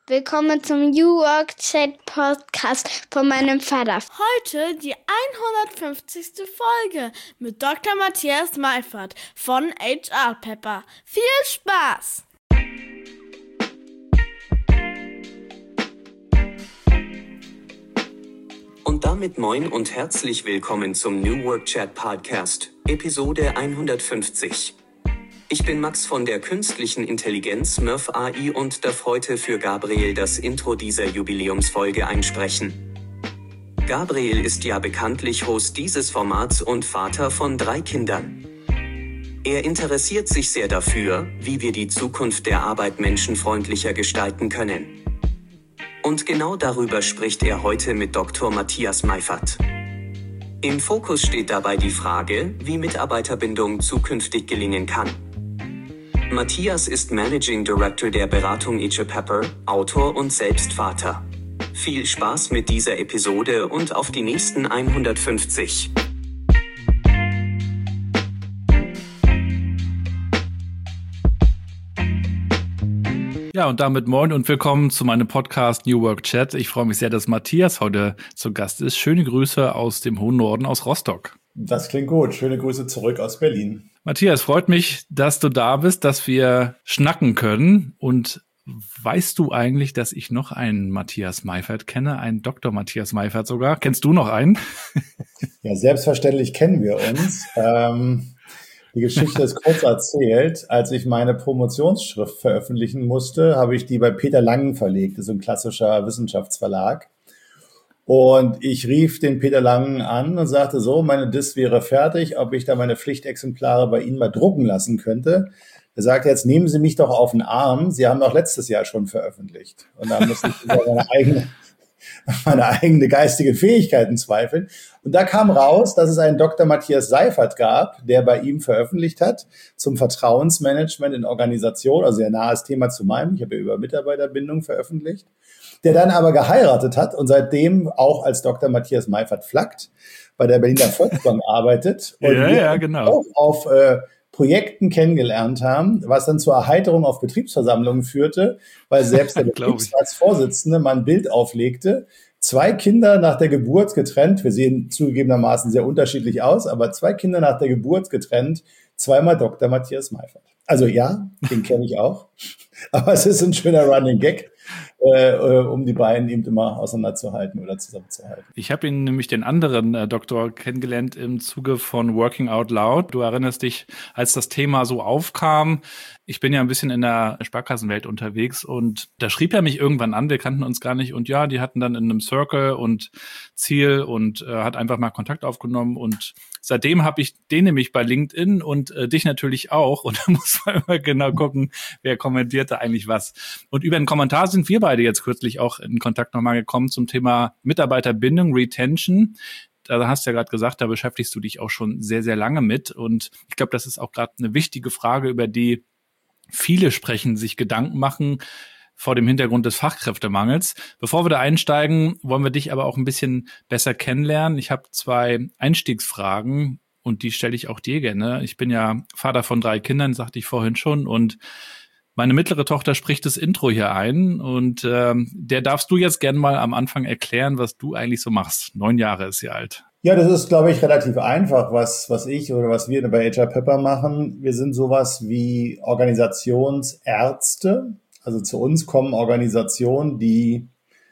Willkommen zum New Work Chat Podcast von meinem Vater. Heute die 150. Folge mit Dr. Matthias Meifert von HR Pepper. Viel Spaß! Und damit moin und herzlich willkommen zum New Work Chat Podcast, Episode 150. Ich bin Max von der künstlichen Intelligenz Murph AI und darf heute für Gabriel das Intro dieser Jubiläumsfolge einsprechen. Gabriel ist ja bekanntlich Host dieses Formats und Vater von 3 Kindern. Er interessiert sich sehr dafür, wie wir die Zukunft der Arbeit menschenfreundlicher gestalten können. Und genau darüber spricht er heute mit Dr. Matthias Meifert. Im Fokus steht dabei die Frage, wie Mitarbeiterbindung zukünftig gelingen kann. Matthias ist Managing Director der Beratung HR Pepper, Autor und selbst Vater. Viel Spaß mit dieser Episode und auf die nächsten 150. Ja, und damit moin und willkommen zu meinem Podcast New Work Chat. Ich freue mich sehr, dass Matthias heute zu Gast ist. Schöne Grüße aus dem hohen Norden, aus Rostock. Das klingt gut. Schöne Grüße zurück aus Berlin. Matthias, freut mich, dass du da bist, dass wir schnacken können. Und weißt du eigentlich, dass ich noch einen Matthias Meifert kenne, einen Dr. Matthias Meifert sogar? Kennst du noch einen? Ja, selbstverständlich kennen wir uns. Die Geschichte ist kurz erzählt. Als ich meine Promotionsschrift veröffentlichen musste, habe ich die bei Peter Langen verlegt. Das ist ein klassischer Wissenschaftsverlag. Und ich rief den Peter Langen an und sagte so, meine Diss wäre fertig, ob ich da meine Pflichtexemplare bei Ihnen mal drucken lassen könnte. Er sagte, jetzt nehmen Sie mich doch auf den Arm. Sie haben doch letztes Jahr schon veröffentlicht. Und da musste ich über meine eigene geistige Fähigkeiten zweifeln. Und da kam raus, dass es einen Dr. Matthias Seifert gab, der bei ihm veröffentlicht hat zum Vertrauensmanagement in Organisation, also sehr nahes Thema zu meinem. Ich habe ja über Mitarbeiterbindung veröffentlicht. Der dann aber geheiratet hat und seitdem auch als Dr. Matthias Meifert flaggt, bei der Berliner Volksbank arbeitet und ja, genau. auch auf Projekten kennengelernt haben, was dann zur Erheiterung auf Betriebsversammlungen führte, weil selbst der Betriebsratsvorsitzende mal ein Bild auflegte. 2 Kinder nach der Geburt getrennt, wir sehen zugegebenermaßen sehr unterschiedlich aus, aber 2 Kinder nach der Geburt getrennt, zweimal Dr. Matthias Meifert. Also ja, den kenne ich auch, aber es ist ein schöner Running Gag, um die beiden eben immer auseinanderzuhalten oder zusammenzuhalten. Ich habe ihn nämlich den anderen Doktor kennengelernt im Zuge von Working Out Loud. Du erinnerst dich, als das Thema so aufkam. Ich bin ja ein bisschen in der Sparkassenwelt unterwegs und da schrieb er mich irgendwann an, wir kannten uns gar nicht und ja, die hatten dann in einem Circle und Ziel und hat einfach mal Kontakt aufgenommen und seitdem habe ich den nämlich bei LinkedIn und dich natürlich auch und da muss man immer genau gucken, wer kommentierte eigentlich was. Und über einen Kommentar sind wir beide jetzt kürzlich auch in Kontakt nochmal gekommen zum Thema Mitarbeiterbindung, Retention. Da hast du ja gerade gesagt, da beschäftigst du dich auch schon sehr, sehr lange mit und ich glaube, das ist auch gerade eine wichtige Frage, über die viele sprechen, sich Gedanken machen vor dem Hintergrund des Fachkräftemangels. Bevor wir da einsteigen, wollen wir dich aber auch ein bisschen besser kennenlernen. Ich habe 2 Einstiegsfragen und die stelle ich auch dir gerne. Ich bin ja Vater von 3 Kindern, sagte ich vorhin schon, und meine mittlere Tochter spricht das Intro hier ein und der darfst du jetzt gerne mal am Anfang erklären, was du eigentlich so machst. 9 Jahre ist sie alt. Ja, das ist, glaube ich, relativ einfach, was ich oder was wir bei HR Pepper machen. Wir sind sowas wie Organisationsärzte. Also zu uns kommen Organisationen, die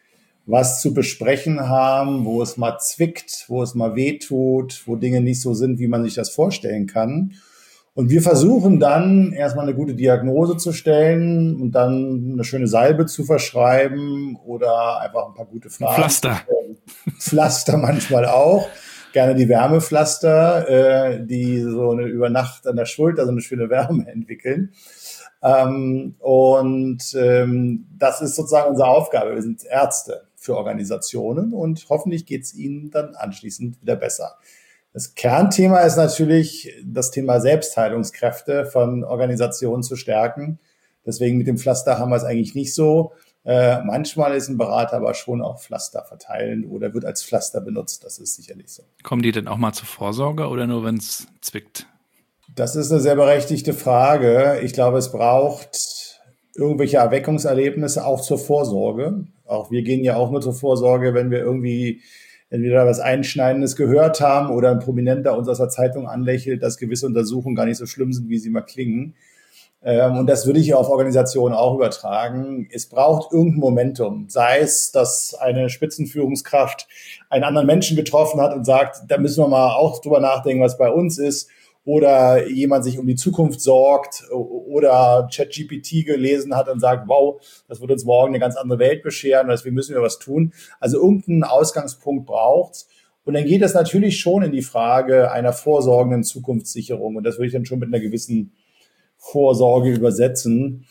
was zu besprechen haben, wo es mal zwickt, wo es mal wehtut, wo Dinge nicht so sind, wie man sich das vorstellen kann. Und wir versuchen dann erstmal eine gute Diagnose zu stellen und dann eine schöne Salbe zu verschreiben oder einfach ein paar gute Fragen. Pflaster. Pflaster manchmal auch. Gerne die Wärmepflaster, die so über Nacht an der Schulter so eine schöne Wärme entwickeln. Das ist sozusagen unsere Aufgabe. Wir sind Ärzte für Organisationen und hoffentlich geht es ihnen dann anschließend wieder besser. Das Kernthema ist natürlich das Thema Selbstheilungskräfte von Organisationen zu stärken. Deswegen mit dem Pflaster haben wir es eigentlich nicht so. Manchmal ist ein Berater aber schon auch Pflaster verteilen oder wird als Pflaster benutzt. Das ist sicherlich so. Kommen die denn auch mal zur Vorsorge oder nur, wenn es zwickt? Das ist eine sehr berechtigte Frage. Ich glaube, es braucht irgendwelche Erweckungserlebnisse auch zur Vorsorge. Auch wir gehen ja auch nur zur Vorsorge, wenn wir irgendwie entweder was Einschneidendes gehört haben oder ein Prominenter uns aus der Zeitung anlächelt, dass gewisse Untersuchungen gar nicht so schlimm sind, wie sie mal klingen. Und das würde ich auf Organisationen auch übertragen. Es braucht irgendein Momentum. Sei es, dass eine Spitzenführungskraft einen anderen Menschen getroffen hat und sagt, da müssen wir mal auch drüber nachdenken, was bei uns ist. Oder jemand sich um die Zukunft sorgt oder ChatGPT gelesen hat und sagt, wow, das wird uns morgen eine ganz andere Welt bescheren, deswegen müssen wir was tun. Also irgendeinen Ausgangspunkt braucht's. Und dann geht es natürlich schon in die Frage einer vorsorgenden Zukunftssicherung. Und das würde ich dann schon mit einer gewissen Vorsorge übersetzen.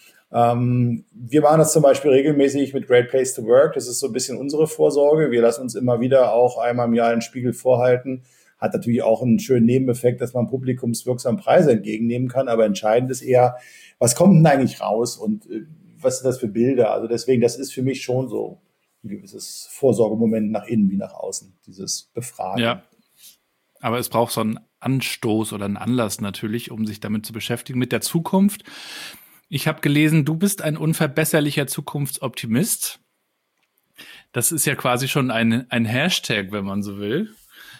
Wir machen das zum Beispiel regelmäßig mit Great Place to Work. Das ist so ein bisschen unsere Vorsorge. Wir lassen uns immer wieder auch einmal im Jahr einen Spiegel vorhalten. Hat natürlich auch einen schönen Nebeneffekt, dass man publikumswirksam Preise entgegennehmen kann. Aber entscheidend ist eher, was kommt denn eigentlich raus und was sind das für Bilder? Also deswegen, das ist für mich schon so ein gewisses Vorsorgemoment nach innen wie nach außen, dieses Befragen. Ja, aber es braucht so einen Anstoß oder einen Anlass natürlich, um sich damit zu beschäftigen, mit der Zukunft. Ich habe gelesen, du bist ein unverbesserlicher Zukunftsoptimist. Das ist ja quasi schon ein Hashtag, wenn man so will.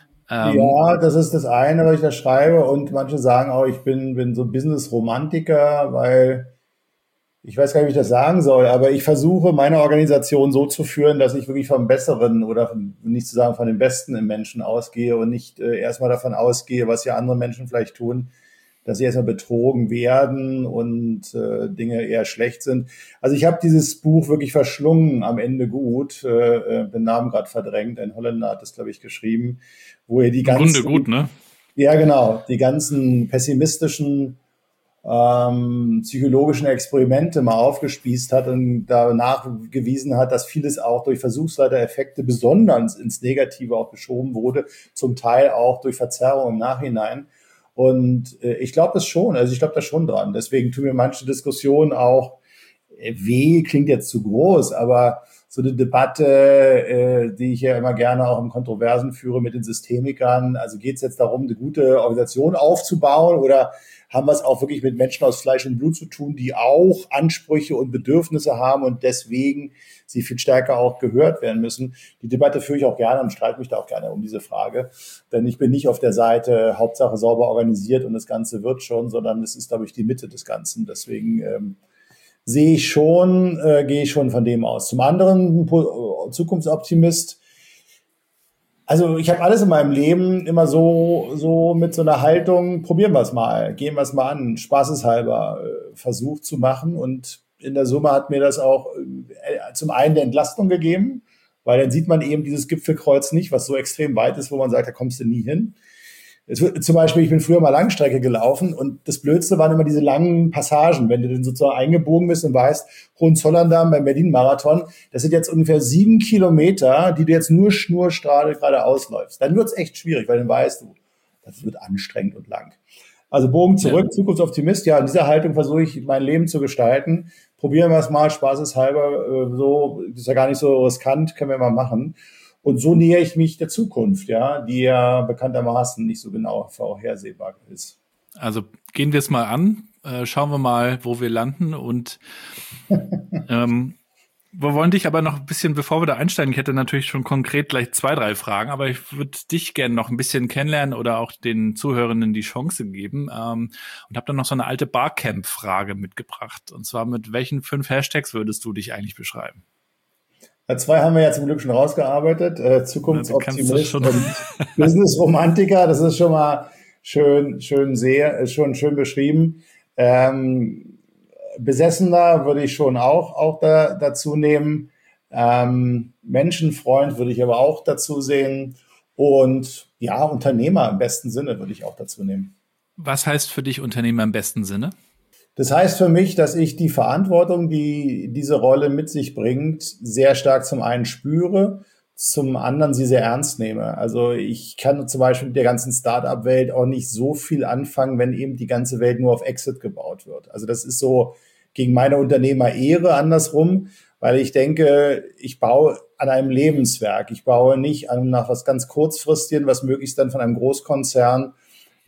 Ja, das ist das eine, was ich da schreibe. Und manche sagen auch, ich bin so Business-Romantiker, weil ich weiß gar nicht, wie ich das sagen soll, aber ich versuche, meine Organisation so zu führen, dass ich wirklich vom Besseren oder nicht zu sagen von dem Besten im Menschen ausgehe und nicht erstmal davon ausgehe, was ja andere Menschen vielleicht tun, dass sie erstmal betrogen werden und Dinge eher schlecht sind. Also ich habe dieses Buch wirklich verschlungen, am Ende gut, den Namen gerade verdrängt, ein Holländer hat das, glaube ich, geschrieben, wo er die ganzen... Im Grunde gut, ne? Ja, genau, die ganzen pessimistischen psychologischen Experimente mal aufgespießt hat und danach gewiesen hat, dass vieles auch durch Versuchsleitereffekte besonders ins Negative auch geschoben wurde, zum Teil auch durch Verzerrung im Nachhinein. Und ich glaube das schon, also ich glaube da schon dran. Deswegen tun mir manche Diskussionen auch weh, klingt jetzt zu groß, aber so eine Debatte, die ich ja immer gerne auch im Kontroversen führe mit den Systemikern, also geht es jetzt darum, eine gute Organisation aufzubauen oder haben wir es auch wirklich mit Menschen aus Fleisch und Blut zu tun, die auch Ansprüche und Bedürfnisse haben und deswegen sie viel stärker auch gehört werden müssen. Die Debatte führe ich auch gerne und streite mich da auch gerne um diese Frage, denn ich bin nicht auf der Seite Hauptsache sauber organisiert und das Ganze wird schon, sondern es ist, glaube ich, die Mitte des Ganzen. Deswegen gehe ich schon von dem aus. Zum anderen Zukunftsoptimist. Also ich habe alles in meinem Leben immer so mit so einer Haltung, probieren wir es mal, gehen wir es mal an, spaßeshalber versucht zu machen. Und in der Summe hat mir das auch zum einen der Entlastung gegeben, weil dann sieht man eben dieses Gipfelkreuz nicht, was so extrem weit ist, wo man sagt, da kommst du nie hin. Zum Beispiel, ich bin früher mal Langstrecke gelaufen und das Blödste waren immer diese langen Passagen, wenn du dann sozusagen eingebogen bist und weißt, Hohenzollern-Damm beim Berlin-Marathon, das sind jetzt ungefähr 7 Kilometer, die du jetzt nur schnurstrahl geradeaus läufst. Dann wird's echt schwierig, weil dann weißt du, das wird anstrengend und lang. Also Bogen zurück, ja. Zukunftsoptimist, ja, in dieser Haltung versuche ich, mein Leben zu gestalten. Probieren wir es mal, spaßeshalber, so, das ist ja gar nicht so riskant, können wir mal machen. Und so nähere ich mich der Zukunft, ja, die ja bekanntermaßen nicht so genau vorhersehbar ist. Also gehen wir es mal an, schauen wir mal, wo wir landen und wir wollen dich aber noch ein bisschen, bevor wir da einsteigen, ich hätte natürlich schon konkret gleich 2, 3 Fragen, aber ich würde dich gerne noch ein bisschen kennenlernen oder auch den Zuhörenden die Chance geben und habe dann noch so eine alte Barcamp-Frage mitgebracht. Und zwar, mit welchen 5 Hashtags würdest du dich eigentlich beschreiben? 2 haben wir ja zum Glück schon rausgearbeitet. Zukunftsoptimist und Business-Romantiker. Das ist schon mal schön beschrieben. Besessener würde ich schon auch dazu nehmen. Menschenfreund würde ich aber auch dazu sehen. Und ja, Unternehmer im besten Sinne würde ich auch dazu nehmen. Was heißt für dich Unternehmer im besten Sinne? Das heißt für mich, dass ich die Verantwortung, die diese Rolle mit sich bringt, sehr stark zum einen spüre, zum anderen sie sehr ernst nehme. Also ich kann zum Beispiel mit der ganzen Start-up-Welt auch nicht so viel anfangen, wenn eben die ganze Welt nur auf Exit gebaut wird. Also das ist so gegen meine Unternehmerehre andersrum, weil ich denke, ich baue an einem Lebenswerk. Ich baue nicht nach was ganz Kurzfristigen, was möglichst dann von einem Großkonzern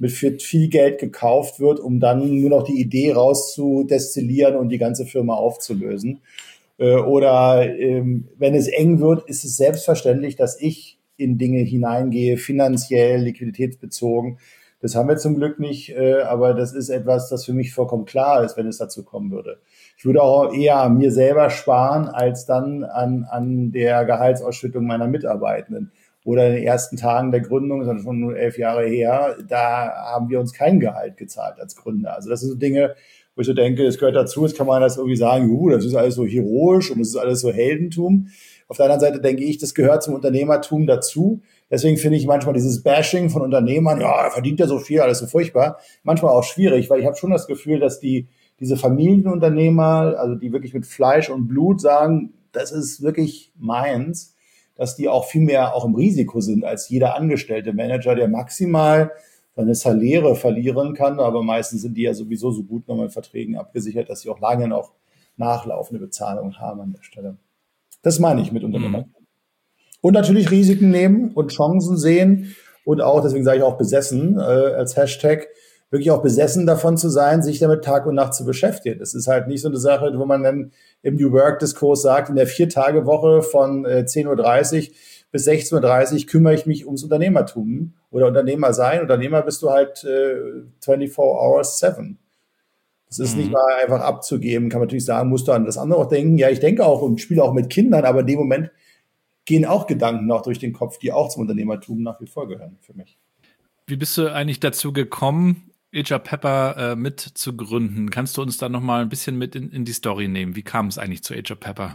mit viel Geld gekauft wird, um dann nur noch die Idee rauszudestillieren und die ganze Firma aufzulösen. Oder wenn es eng wird, ist es selbstverständlich, dass ich in Dinge hineingehe, finanziell, liquiditätsbezogen. Das haben wir zum Glück nicht, aber das ist etwas, das für mich vollkommen klar ist, wenn es dazu kommen würde. Ich würde auch eher an mir selber sparen, als dann an der Gehaltsausschüttung meiner Mitarbeitenden. Oder in den ersten Tagen der Gründung, das ist schon nur 11 Jahre her, da haben wir uns kein Gehalt gezahlt als Gründer. Also das sind so Dinge, wo ich so denke, es gehört dazu, jetzt kann man das irgendwie sagen, das ist alles so heroisch und das ist alles so Heldentum. Auf der anderen Seite denke ich, das gehört zum Unternehmertum dazu. Deswegen finde ich manchmal dieses Bashing von Unternehmern, ja, er verdient ja so viel, alles so furchtbar, manchmal auch schwierig, weil ich habe schon das Gefühl, dass diese Familienunternehmer, also die wirklich mit Fleisch und Blut sagen, das ist wirklich meins, dass die auch viel mehr auch im Risiko sind als jeder angestellte Manager, der maximal seine Saläre verlieren kann, aber meistens sind die ja sowieso so gut noch mit Verträgen abgesichert, dass sie auch lange noch nachlaufende Bezahlungen haben an der Stelle. Das meine ich mit Unternehmer. Und natürlich Risiken nehmen und Chancen sehen und auch, deswegen sage ich auch besessen als Hashtag, wirklich auch besessen davon zu sein, sich damit Tag und Nacht zu beschäftigen. Das ist halt nicht so eine Sache, wo man dann im New Work-Diskurs sagt, in der 4-Tage-Woche von 10:30 Uhr bis 16:30 Uhr kümmere ich mich ums Unternehmertum oder Unternehmer sein. Unternehmer bist du halt 24 hours 7. Das ist nicht mal einfach abzugeben, kann man natürlich sagen, musst du an das andere auch denken. Ja, ich denke auch und spiele auch mit Kindern, aber in dem Moment gehen auch Gedanken noch durch den Kopf, die auch zum Unternehmertum nach wie vor gehören für mich. Wie bist du eigentlich dazu gekommen, HR Pepper mit zu gründen? Kannst du uns da noch mal ein bisschen mit in die Story nehmen? Wie kam es eigentlich zu HR Pepper?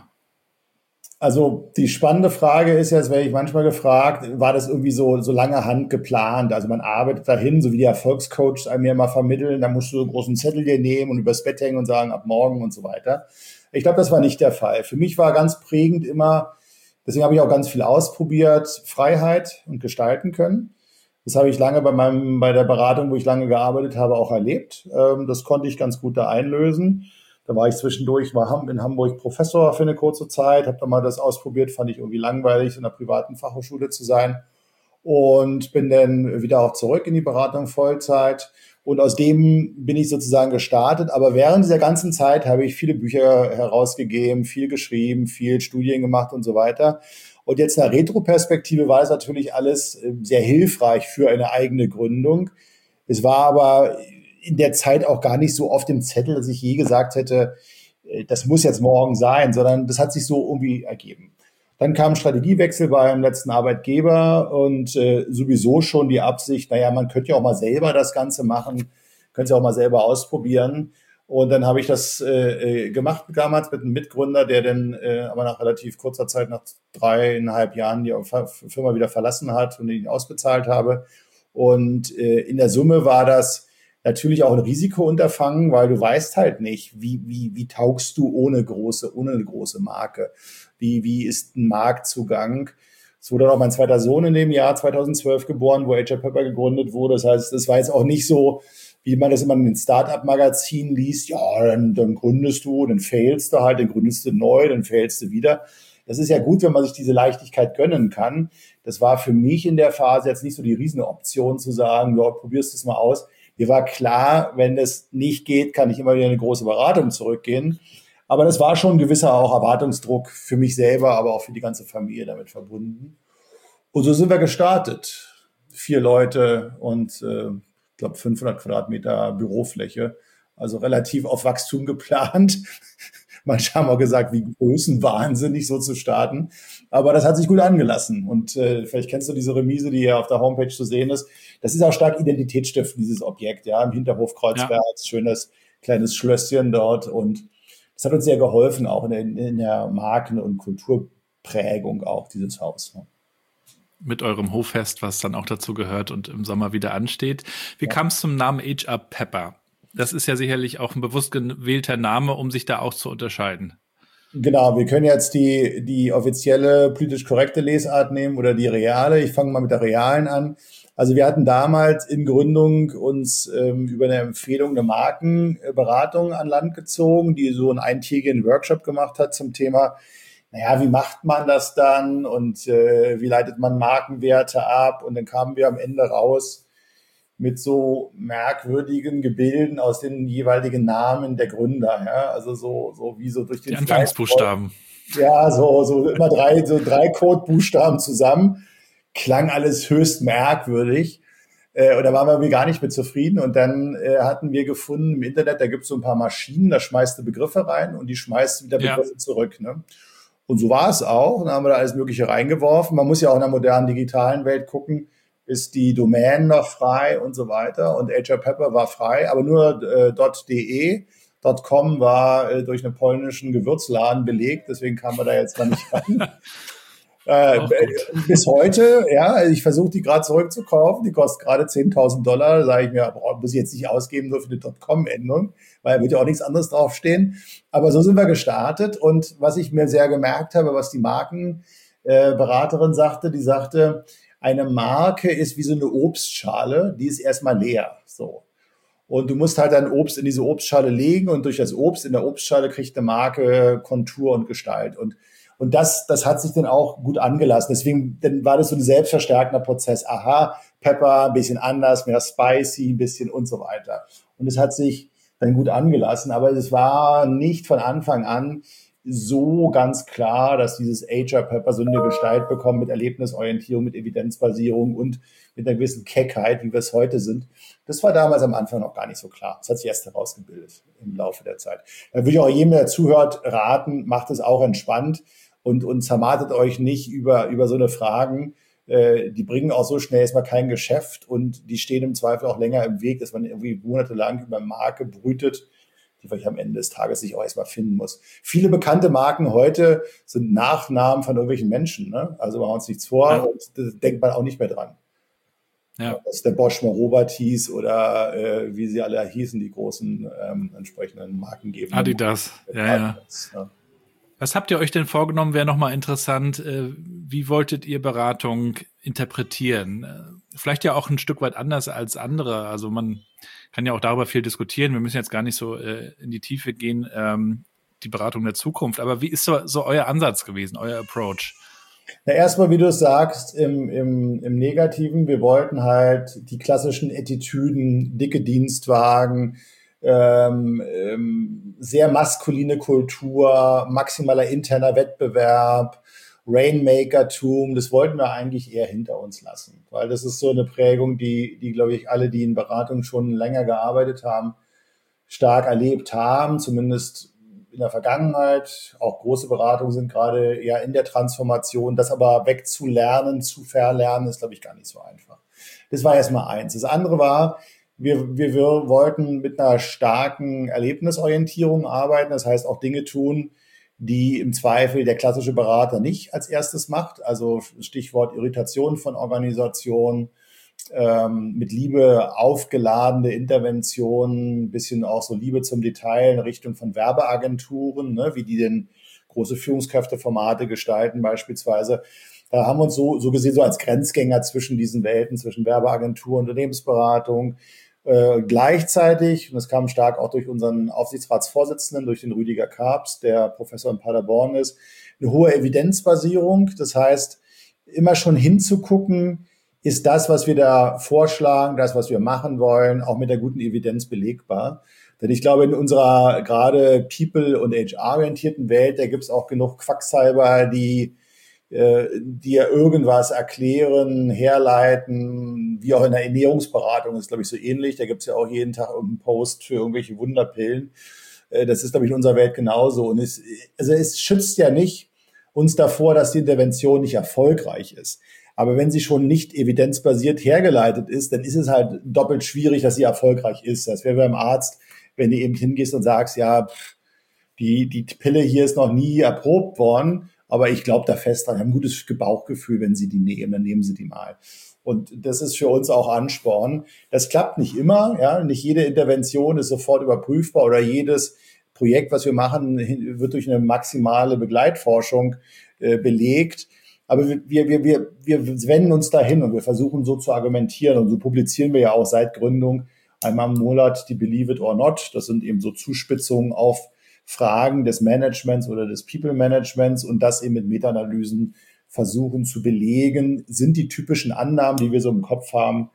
Also die spannende Frage ist jetzt, werde ich manchmal gefragt, war das irgendwie so lange Hand geplant? Also man arbeitet dahin, so wie die Erfolgscoaches einem ja immer vermitteln, da musst du so einen großen Zettel dir nehmen und übers Bett hängen und sagen, ab morgen und so weiter. Ich glaube, das war nicht der Fall. Für mich war ganz prägend immer, deswegen habe ich auch ganz viel ausprobiert, Freiheit und gestalten können. Das habe ich lange bei der Beratung, wo ich lange gearbeitet habe, auch erlebt. Das konnte ich ganz gut da einlösen. Da war ich zwischendurch, war in Hamburg Professor für eine kurze Zeit, habe da mal das ausprobiert, fand ich irgendwie langweilig, in einer privaten Fachhochschule zu sein und bin dann wieder auch zurück in die Beratung Vollzeit. Und aus dem bin ich sozusagen gestartet. Aber während dieser ganzen Zeit habe ich viele Bücher herausgegeben, viel geschrieben, viel Studien gemacht und so weiter. Und jetzt in der Retroperspektive war es natürlich alles sehr hilfreich für eine eigene Gründung. Es war aber in der Zeit auch gar nicht so auf dem Zettel, dass ich je gesagt hätte, das muss jetzt morgen sein, sondern das hat sich so irgendwie ergeben. Dann kam ein Strategiewechsel beim letzten Arbeitgeber und sowieso schon die Absicht, man könnte ja auch mal selber das Ganze machen, könnte es ja auch mal selber ausprobieren. Und dann habe ich das gemacht damals mit einem Mitgründer, der dann aber nach relativ kurzer Zeit, nach 3,5 Jahren, die Firma wieder verlassen hat und ihn ausbezahlt habe. Und in der Summe war das natürlich auch ein Risikounterfangen, weil du weißt halt nicht, wie taugst du ohne eine große Marke? Wie ist ein Marktzugang? Es wurde auch mein zweiter Sohn in dem Jahr 2012 geboren, wo HR Pepper gegründet wurde. Das heißt, das war jetzt auch nicht so, wie man das immer in den Start-up-Magazinen liest. Ja, dann gründest du, dann failst du halt, dann gründest du neu, dann failst du wieder. Das ist ja gut, wenn man sich diese Leichtigkeit gönnen kann. Das war für mich in der Phase jetzt nicht so die Riesenoption zu sagen, ja, probierst es mal aus. Mir war klar, wenn das nicht geht, kann ich immer wieder in eine große Beratung zurückgehen. Aber das war schon ein gewisser auch Erwartungsdruck für mich selber, aber auch für die ganze Familie damit verbunden. Und so sind wir gestartet. 4 Leute und ich glaube 500 Quadratmeter Bürofläche. Also relativ auf Wachstum geplant. Manche haben auch gesagt, wie größenwahnsinnig so zu starten. Aber das hat sich gut angelassen. Und vielleicht kennst du diese Remise, die hier auf der Homepage zu sehen ist. Das ist auch stark identitätsstiftend, dieses Objekt. Ja, im Hinterhof Kreuzberg, schönes kleines Schlösschen dort. Und das hat uns sehr geholfen, auch in der Marken- und Kulturprägung auch, dieses Haus. Mit eurem Hoffest, was dann auch dazu gehört und im Sommer wieder ansteht. Wie kam es zum Namen HR Pepper? Das ist ja sicherlich auch ein bewusst gewählter Name, um sich da auch zu unterscheiden. Genau, wir können jetzt die offizielle politisch korrekte Lesart nehmen oder die reale. Ich fange mal mit der realen an. Also wir hatten damals in Gründung uns über eine Empfehlung eine Markenberatung an Land gezogen, die so einen eintägigen Workshop gemacht hat zum Thema, wie macht man das dann und wie leitet man Markenwerte ab? Und dann kamen wir am Ende raus, mit so merkwürdigen Gebilden aus den jeweiligen Namen der Gründer, ja, also so wie so durch den die Anfangsbuchstaben. Ja, so immer drei Codebuchstaben zusammen, klang alles höchst merkwürdig. Und da waren wir irgendwie gar nicht mit zufrieden. Und dann hatten wir gefunden im Internet, da gibt es so ein paar Maschinen, da schmeißt du Begriffe rein und die schmeißt wieder Begriffe zurück. Ne? Und so war es auch. Dann haben wir da alles Mögliche reingeworfen. Man muss ja auch in der modernen digitalen Welt gucken, ist die Domain noch frei und so weiter. Und HR Pepper war frei, aber nur .de. .com war durch einen polnischen Gewürzladen belegt, deswegen kam man da jetzt mal nicht ran. Bis heute, ja, ich versuche die gerade zurückzukaufen, die kostet gerade $10.000, da sage ich mir, muss ich jetzt nicht ausgeben, nur für eine .com-Endung, weil da wird ja auch nichts anderes draufstehen. Aber so sind wir gestartet und was ich mir sehr gemerkt habe, was die Markenberaterin sagte, die sagte, eine Marke ist wie so eine Obstschale, die ist erstmal leer, so. Und du musst halt dein Obst in diese Obstschale legen und durch das Obst in der Obstschale kriegt eine Marke Kontur und Gestalt. Und das hat sich dann auch gut angelassen. Deswegen dann war das so ein selbstverstärkender Prozess. Aha, Pepper, ein bisschen anders, mehr spicy, ein bisschen und so weiter. Und es hat sich dann gut angelassen. Aber es war nicht von Anfang an so ganz klar, dass dieses HR Pepper so eine Gestalt bekommt mit Erlebnisorientierung, mit Evidenzbasierung und mit einer gewissen Keckheit, wie wir es heute sind. Das war damals am Anfang noch gar nicht so klar. Das hat sich erst herausgebildet im Laufe der Zeit. Da würde ich auch jedem, der zuhört, raten, macht es auch entspannt und zermartet euch nicht über so eine Fragen. Die bringen auch so schnell erstmal kein Geschäft und die stehen im Zweifel auch länger im Weg, dass man irgendwie monatelang über Marke brütet, die vielleicht am Ende des Tages sich auch erstmal finden muss. Viele bekannte Marken heute sind Nachnamen von irgendwelchen Menschen. Ne? Also machen wir uns nichts vor und da denkt man auch nicht mehr dran. Ja. Das ist der Bosch mal Robert hieß oder wie sie alle hießen, die großen entsprechenden Markengeber. Adidas, Adidas, ja. Was habt ihr euch denn vorgenommen, wäre nochmal interessant, wie wolltet ihr Beratung interpretieren? Vielleicht ja auch ein Stück weit anders als andere, also man kann ja auch darüber viel diskutieren, wir müssen jetzt gar nicht so in die Tiefe gehen, die Beratung der Zukunft, aber wie ist so euer Ansatz gewesen, euer Approach? Na, erstmal, wie du es sagst, im Negativen, wir wollten halt die klassischen Attitüden, dicke Dienstwagen, sehr maskuline Kultur, maximaler interner Wettbewerb, Rainmaker-Tum, das wollten wir eigentlich eher hinter uns lassen, weil das ist so eine Prägung, die glaube ich alle, die in Beratung schon länger gearbeitet haben, stark erlebt haben, zumindest in der Vergangenheit. Auch große Beratungen sind gerade eher in der Transformation. Das aber wegzulernen, zu verlernen, ist glaube ich gar nicht so einfach. Das war erstmal eins. Das andere war, wir wollten mit einer starken Erlebnisorientierung arbeiten. Das heißt auch Dinge tun, die im Zweifel der klassische Berater nicht als erstes macht. Also Stichwort Irritation von Organisationen, mit Liebe aufgeladene Interventionen, ein bisschen auch so Liebe zum Detail in Richtung von Werbeagenturen, ne, wie die denn große Führungskräfteformate gestalten beispielsweise. Da haben wir uns so gesehen, so als Grenzgänger zwischen diesen Welten, zwischen Werbeagentur und Unternehmensberatung. Gleichzeitig, und das kam stark auch durch unseren Aufsichtsratsvorsitzenden, durch den Rüdiger Karps, der Professor in Paderborn ist, eine hohe Evidenzbasierung. Das heißt, immer schon hinzugucken, ist das, was wir da vorschlagen, das, was wir machen wollen, auch mit der guten Evidenz belegbar. Denn ich glaube, in unserer gerade People- und HR-orientierten Welt, da gibt es auch genug Quacksalber, die ja irgendwas erklären, herleiten, wie auch in der Ernährungsberatung ist, glaube ich, so ähnlich. Da gibt es ja auch jeden Tag irgendeinen Post für irgendwelche Wunderpillen. Das ist, glaube ich, in unserer Welt genauso. Und es schützt ja nicht uns davor, dass die Intervention nicht erfolgreich ist. Aber wenn sie schon nicht evidenzbasiert hergeleitet ist, dann ist es halt doppelt schwierig, dass sie erfolgreich ist. Das wäre beim Arzt, wenn du eben hingehst und sagst, ja, die Pille hier ist noch nie erprobt worden, aber ich glaube da fest dran, ich habe ein gutes Bauchgefühl, wenn Sie die nehmen, dann nehmen Sie die mal. Und das ist für uns auch Ansporn. Das klappt nicht immer, ja, nicht jede Intervention ist sofort überprüfbar oder jedes Projekt, was wir machen, wird durch eine maximale Begleitforschung belegt. Aber wir wenden uns dahin und wir versuchen so zu argumentieren und so publizieren wir ja auch seit Gründung einmal im Monat die Believe it or not. Das sind eben so Zuspitzungen auf Fragen des Managements oder des People-Managements und das eben mit Meta-Analysen versuchen zu belegen, sind die typischen Annahmen, die wir so im Kopf haben,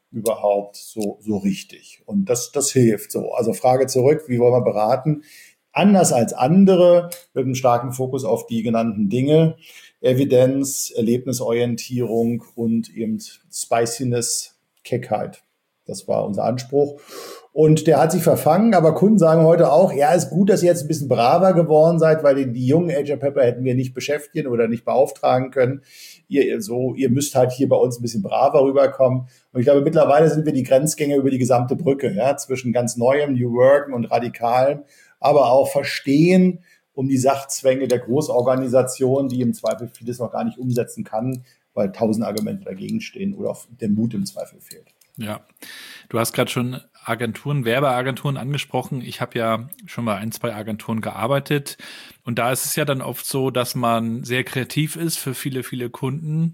überhaupt so richtig? Und das hilft so. Also Frage zurück, wie wollen wir beraten? Anders als andere, mit einem starken Fokus auf die genannten Dinge, Evidenz, Erlebnisorientierung und eben Spiciness, Keckheit. Das war unser Anspruch. Und der hat sich verfangen, aber Kunden sagen heute auch, ja, ist gut, dass ihr jetzt ein bisschen braver geworden seid, weil die jungen Agile Pepper hätten wir nicht beschäftigen oder nicht beauftragen können. Ihr müsst halt hier bei uns ein bisschen braver rüberkommen. Und ich glaube, mittlerweile sind wir die Grenzgänger über die gesamte Brücke, ja, zwischen ganz Neuem, New Work und Radikalem, aber auch Verstehen um die Sachzwänge der Großorganisation, die im Zweifel vieles noch gar nicht umsetzen kann, weil 1000 Argumente dagegen stehen oder auch der Mut im Zweifel fehlt. Ja, du hast gerade schon Agenturen, Werbeagenturen angesprochen. Ich habe ja schon bei 1, 2 Agenturen gearbeitet und da ist es ja dann oft so, dass man sehr kreativ ist für viele, viele Kunden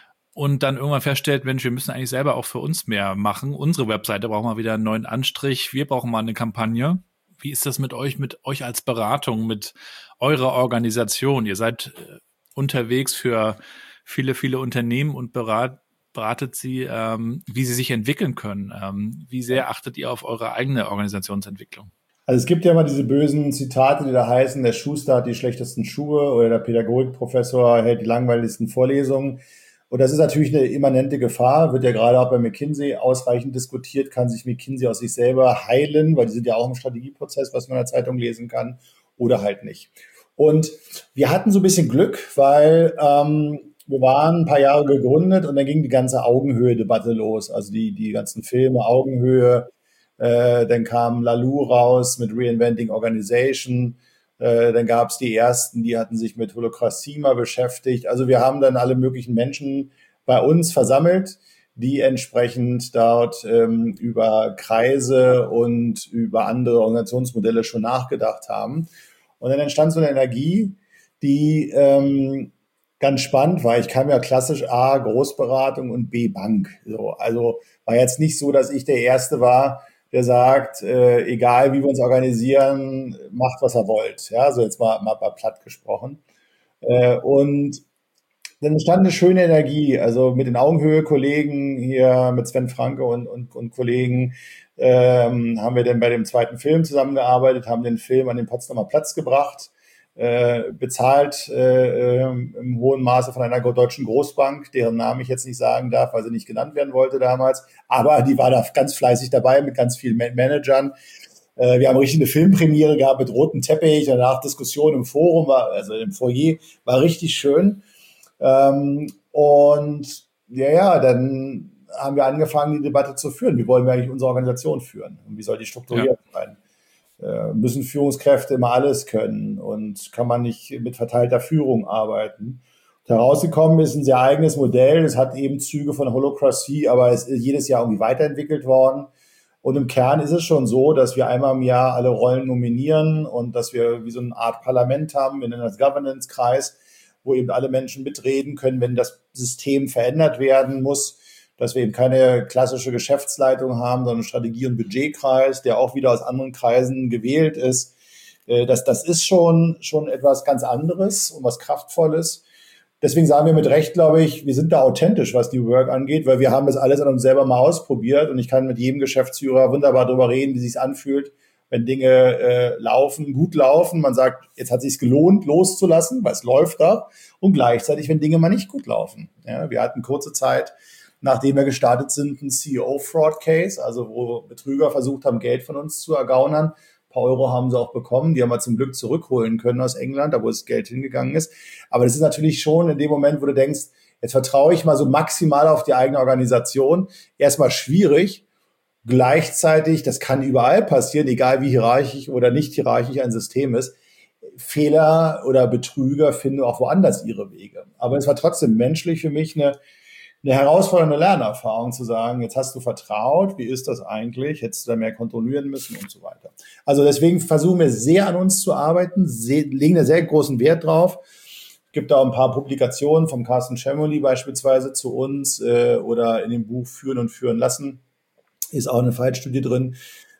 und dann irgendwann feststellt, Mensch, wir müssen eigentlich selber auch für uns mehr machen. Unsere Webseite braucht mal wieder einen neuen Anstrich. Wir brauchen mal eine Kampagne. Wie ist das mit euch als Beratung, mit eurer Organisation? Ihr seid unterwegs für viele, viele Unternehmen und beratet sie, wie sie sich entwickeln können. Wie sehr achtet ihr auf eure eigene Organisationsentwicklung? Also es gibt ja immer diese bösen Zitate, die da heißen, der Schuster hat die schlechtesten Schuhe oder der Pädagogikprofessor hält die langweiligsten Vorlesungen. Und das ist natürlich eine immanente Gefahr, wird ja gerade auch bei McKinsey ausreichend diskutiert, kann sich McKinsey aus sich selber heilen, weil die sind ja auch im Strategieprozess, was man in der Zeitung lesen kann, oder halt nicht. Und wir hatten so ein bisschen Glück, weil wir waren ein paar Jahre gegründet und dann ging die ganze Augenhöhe-Debatte los. Also die ganzen Filme, Augenhöhe, dann kam Lalou raus mit Reinventing Organization, dann gab es die ersten, die hatten sich mit Holokratie mal beschäftigt. Also wir haben dann alle möglichen Menschen bei uns versammelt, die entsprechend dort über Kreise und über andere Organisationsmodelle schon nachgedacht haben. Und dann entstand so eine Energie, die ganz spannend war. Ich kam ja klassisch A, Großberatung und B, Bank. So, also war jetzt nicht so, dass ich der Erste war, der sagt, egal wie wir uns organisieren, macht, was ihr wollt. Ja, so jetzt mal platt gesprochen. Und dann entstand eine schöne Energie. Also mit den Augenhöhe-Kollegen hier, mit Sven Franke und Kollegen, haben wir dann bei dem zweiten Film zusammengearbeitet, haben den Film an den Potsdamer Platz gebracht, bezahlt im hohen Maße von einer deutschen Großbank, deren Namen ich jetzt nicht sagen darf, weil sie nicht genannt werden wollte damals. Aber die war da ganz fleißig dabei mit ganz vielen Managern. Wir haben richtig eine Filmpremiere gehabt mit rotem Teppich, danach Diskussion im Forum, also im Foyer, war richtig schön. Und dann haben wir angefangen, die Debatte zu führen. Wie wollen wir eigentlich unsere Organisation führen? Und wie soll die strukturiert sein? Müssen Führungskräfte immer alles können und kann man nicht mit verteilter Führung arbeiten? Und herausgekommen ist ein sehr eigenes Modell. Es hat eben Züge von Holokratie, aber es ist jedes Jahr irgendwie weiterentwickelt worden. Und im Kern ist es schon so, dass wir einmal im Jahr alle Rollen nominieren und dass wir wie so eine Art Parlament haben, wir nennen das Governance-Kreis, wo eben alle Menschen mitreden können, wenn das System verändert werden muss, dass wir eben keine klassische Geschäftsleitung haben, sondern einen Strategie- und Budgetkreis, der auch wieder aus anderen Kreisen gewählt ist. Das ist schon etwas ganz anderes und was Kraftvolles. Deswegen sagen wir mit Recht, glaube ich, wir sind da authentisch, was die Work angeht, weil wir haben das alles an uns selber mal ausprobiert und ich kann mit jedem Geschäftsführer wunderbar darüber reden, wie es sich anfühlt, wenn Dinge gut laufen. Man sagt, jetzt hat es sich gelohnt, loszulassen, weil es läuft da. Und gleichzeitig, wenn Dinge mal nicht gut laufen. Ja, wir hatten kurze Zeit, nachdem wir gestartet sind, ein CEO-Fraud-Case, also wo Betrüger versucht haben, Geld von uns zu ergaunern. Ein paar Euro haben sie auch bekommen, die haben wir zum Glück zurückholen können aus England, da wo das Geld hingegangen ist. Aber das ist natürlich schon in dem Moment, wo du denkst, jetzt vertraue ich mal so maximal auf die eigene Organisation, erstmal schwierig. Gleichzeitig, das kann überall passieren, egal wie hierarchisch oder nicht hierarchisch ein System ist. Fehler oder Betrüger finden auch woanders ihre Wege. Aber es war trotzdem menschlich für mich eine herausfordernde Lernerfahrung zu sagen, jetzt hast du vertraut, wie ist das eigentlich, hättest du da mehr kontrollieren müssen und so weiter. Also deswegen versuchen wir sehr an uns zu arbeiten, legen da sehr großen Wert drauf. Es gibt auch ein paar Publikationen vom Carsten Schemoli beispielsweise zu uns oder in dem Buch Führen und Führen lassen, ist auch eine Fallstudie drin.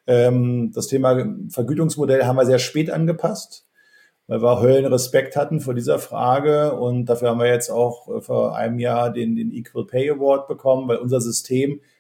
Das Thema Vergütungsmodell haben wir sehr spät angepasst, weil wir Höllenrespekt hatten vor dieser Frage und dafür haben wir jetzt auch vor einem Jahr den Equal Pay Award bekommen, weil unser System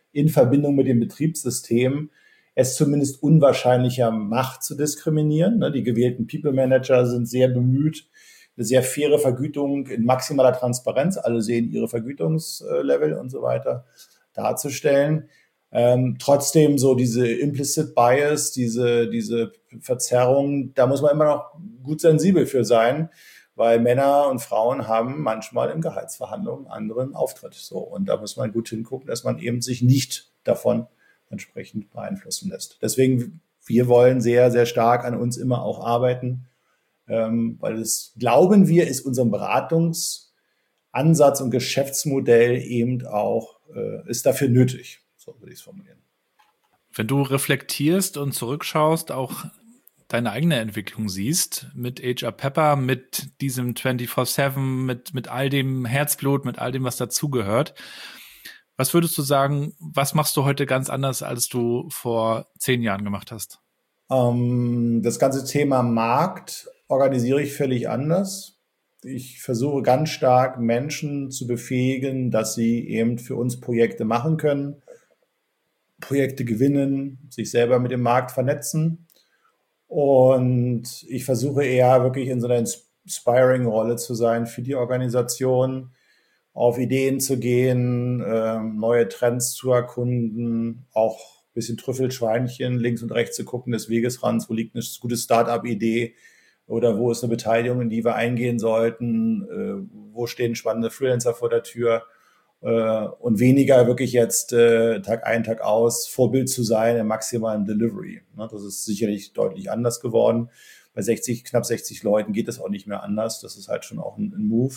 in Verbindung mit dem Betriebssystem es zumindest unwahrscheinlicher macht zu diskriminieren. Die gewählten People Manager sind sehr bemüht, eine sehr faire Vergütung in maximaler Transparenz, alle sehen ihre Vergütungslevel und so weiter, darzustellen. Trotzdem so diese Implicit Bias, diese Verzerrung, da muss man immer noch gut sensibel für sein, weil Männer und Frauen haben manchmal in Gehaltsverhandlungen einen anderen Auftritt. So, und da muss man gut hingucken, dass man eben sich nicht davon entsprechend beeinflussen lässt. Deswegen, wir wollen sehr, sehr stark an uns immer auch arbeiten, weil es, glauben wir, ist unserem Beratungsansatz und Geschäftsmodell eben auch, ist dafür nötig. So würde ich es formulieren. Wenn du reflektierst und zurückschaust, auch deine eigene Entwicklung siehst, mit HR Pepper, mit diesem 24/7, mit all dem Herzblut, mit all dem, was dazugehört, was würdest du sagen, was machst du heute ganz anders, als du vor 10 Jahren gemacht hast? Das ganze Thema Markt organisiere ich völlig anders. Ich versuche ganz stark, Menschen zu befähigen, dass sie eben für uns Projekte machen können, Projekte gewinnen, sich selber mit dem Markt vernetzen. Und ich versuche eher wirklich in so einer Inspiring-Rolle zu sein für die Organisation, auf Ideen zu gehen, neue Trends zu erkunden, auch ein bisschen Trüffelschweinchen links und rechts zu gucken des Wegesrands, wo liegt eine gute Start-up-Idee oder wo ist eine Beteiligung, in die wir eingehen sollten, wo stehen spannende Freelancer vor der Tür, und weniger wirklich jetzt Tag ein, Tag aus Vorbild zu sein im maximalen Delivery. Das ist sicherlich deutlich anders geworden. Bei knapp 60 Leuten geht es auch nicht mehr anders. Das ist halt schon auch ein Move.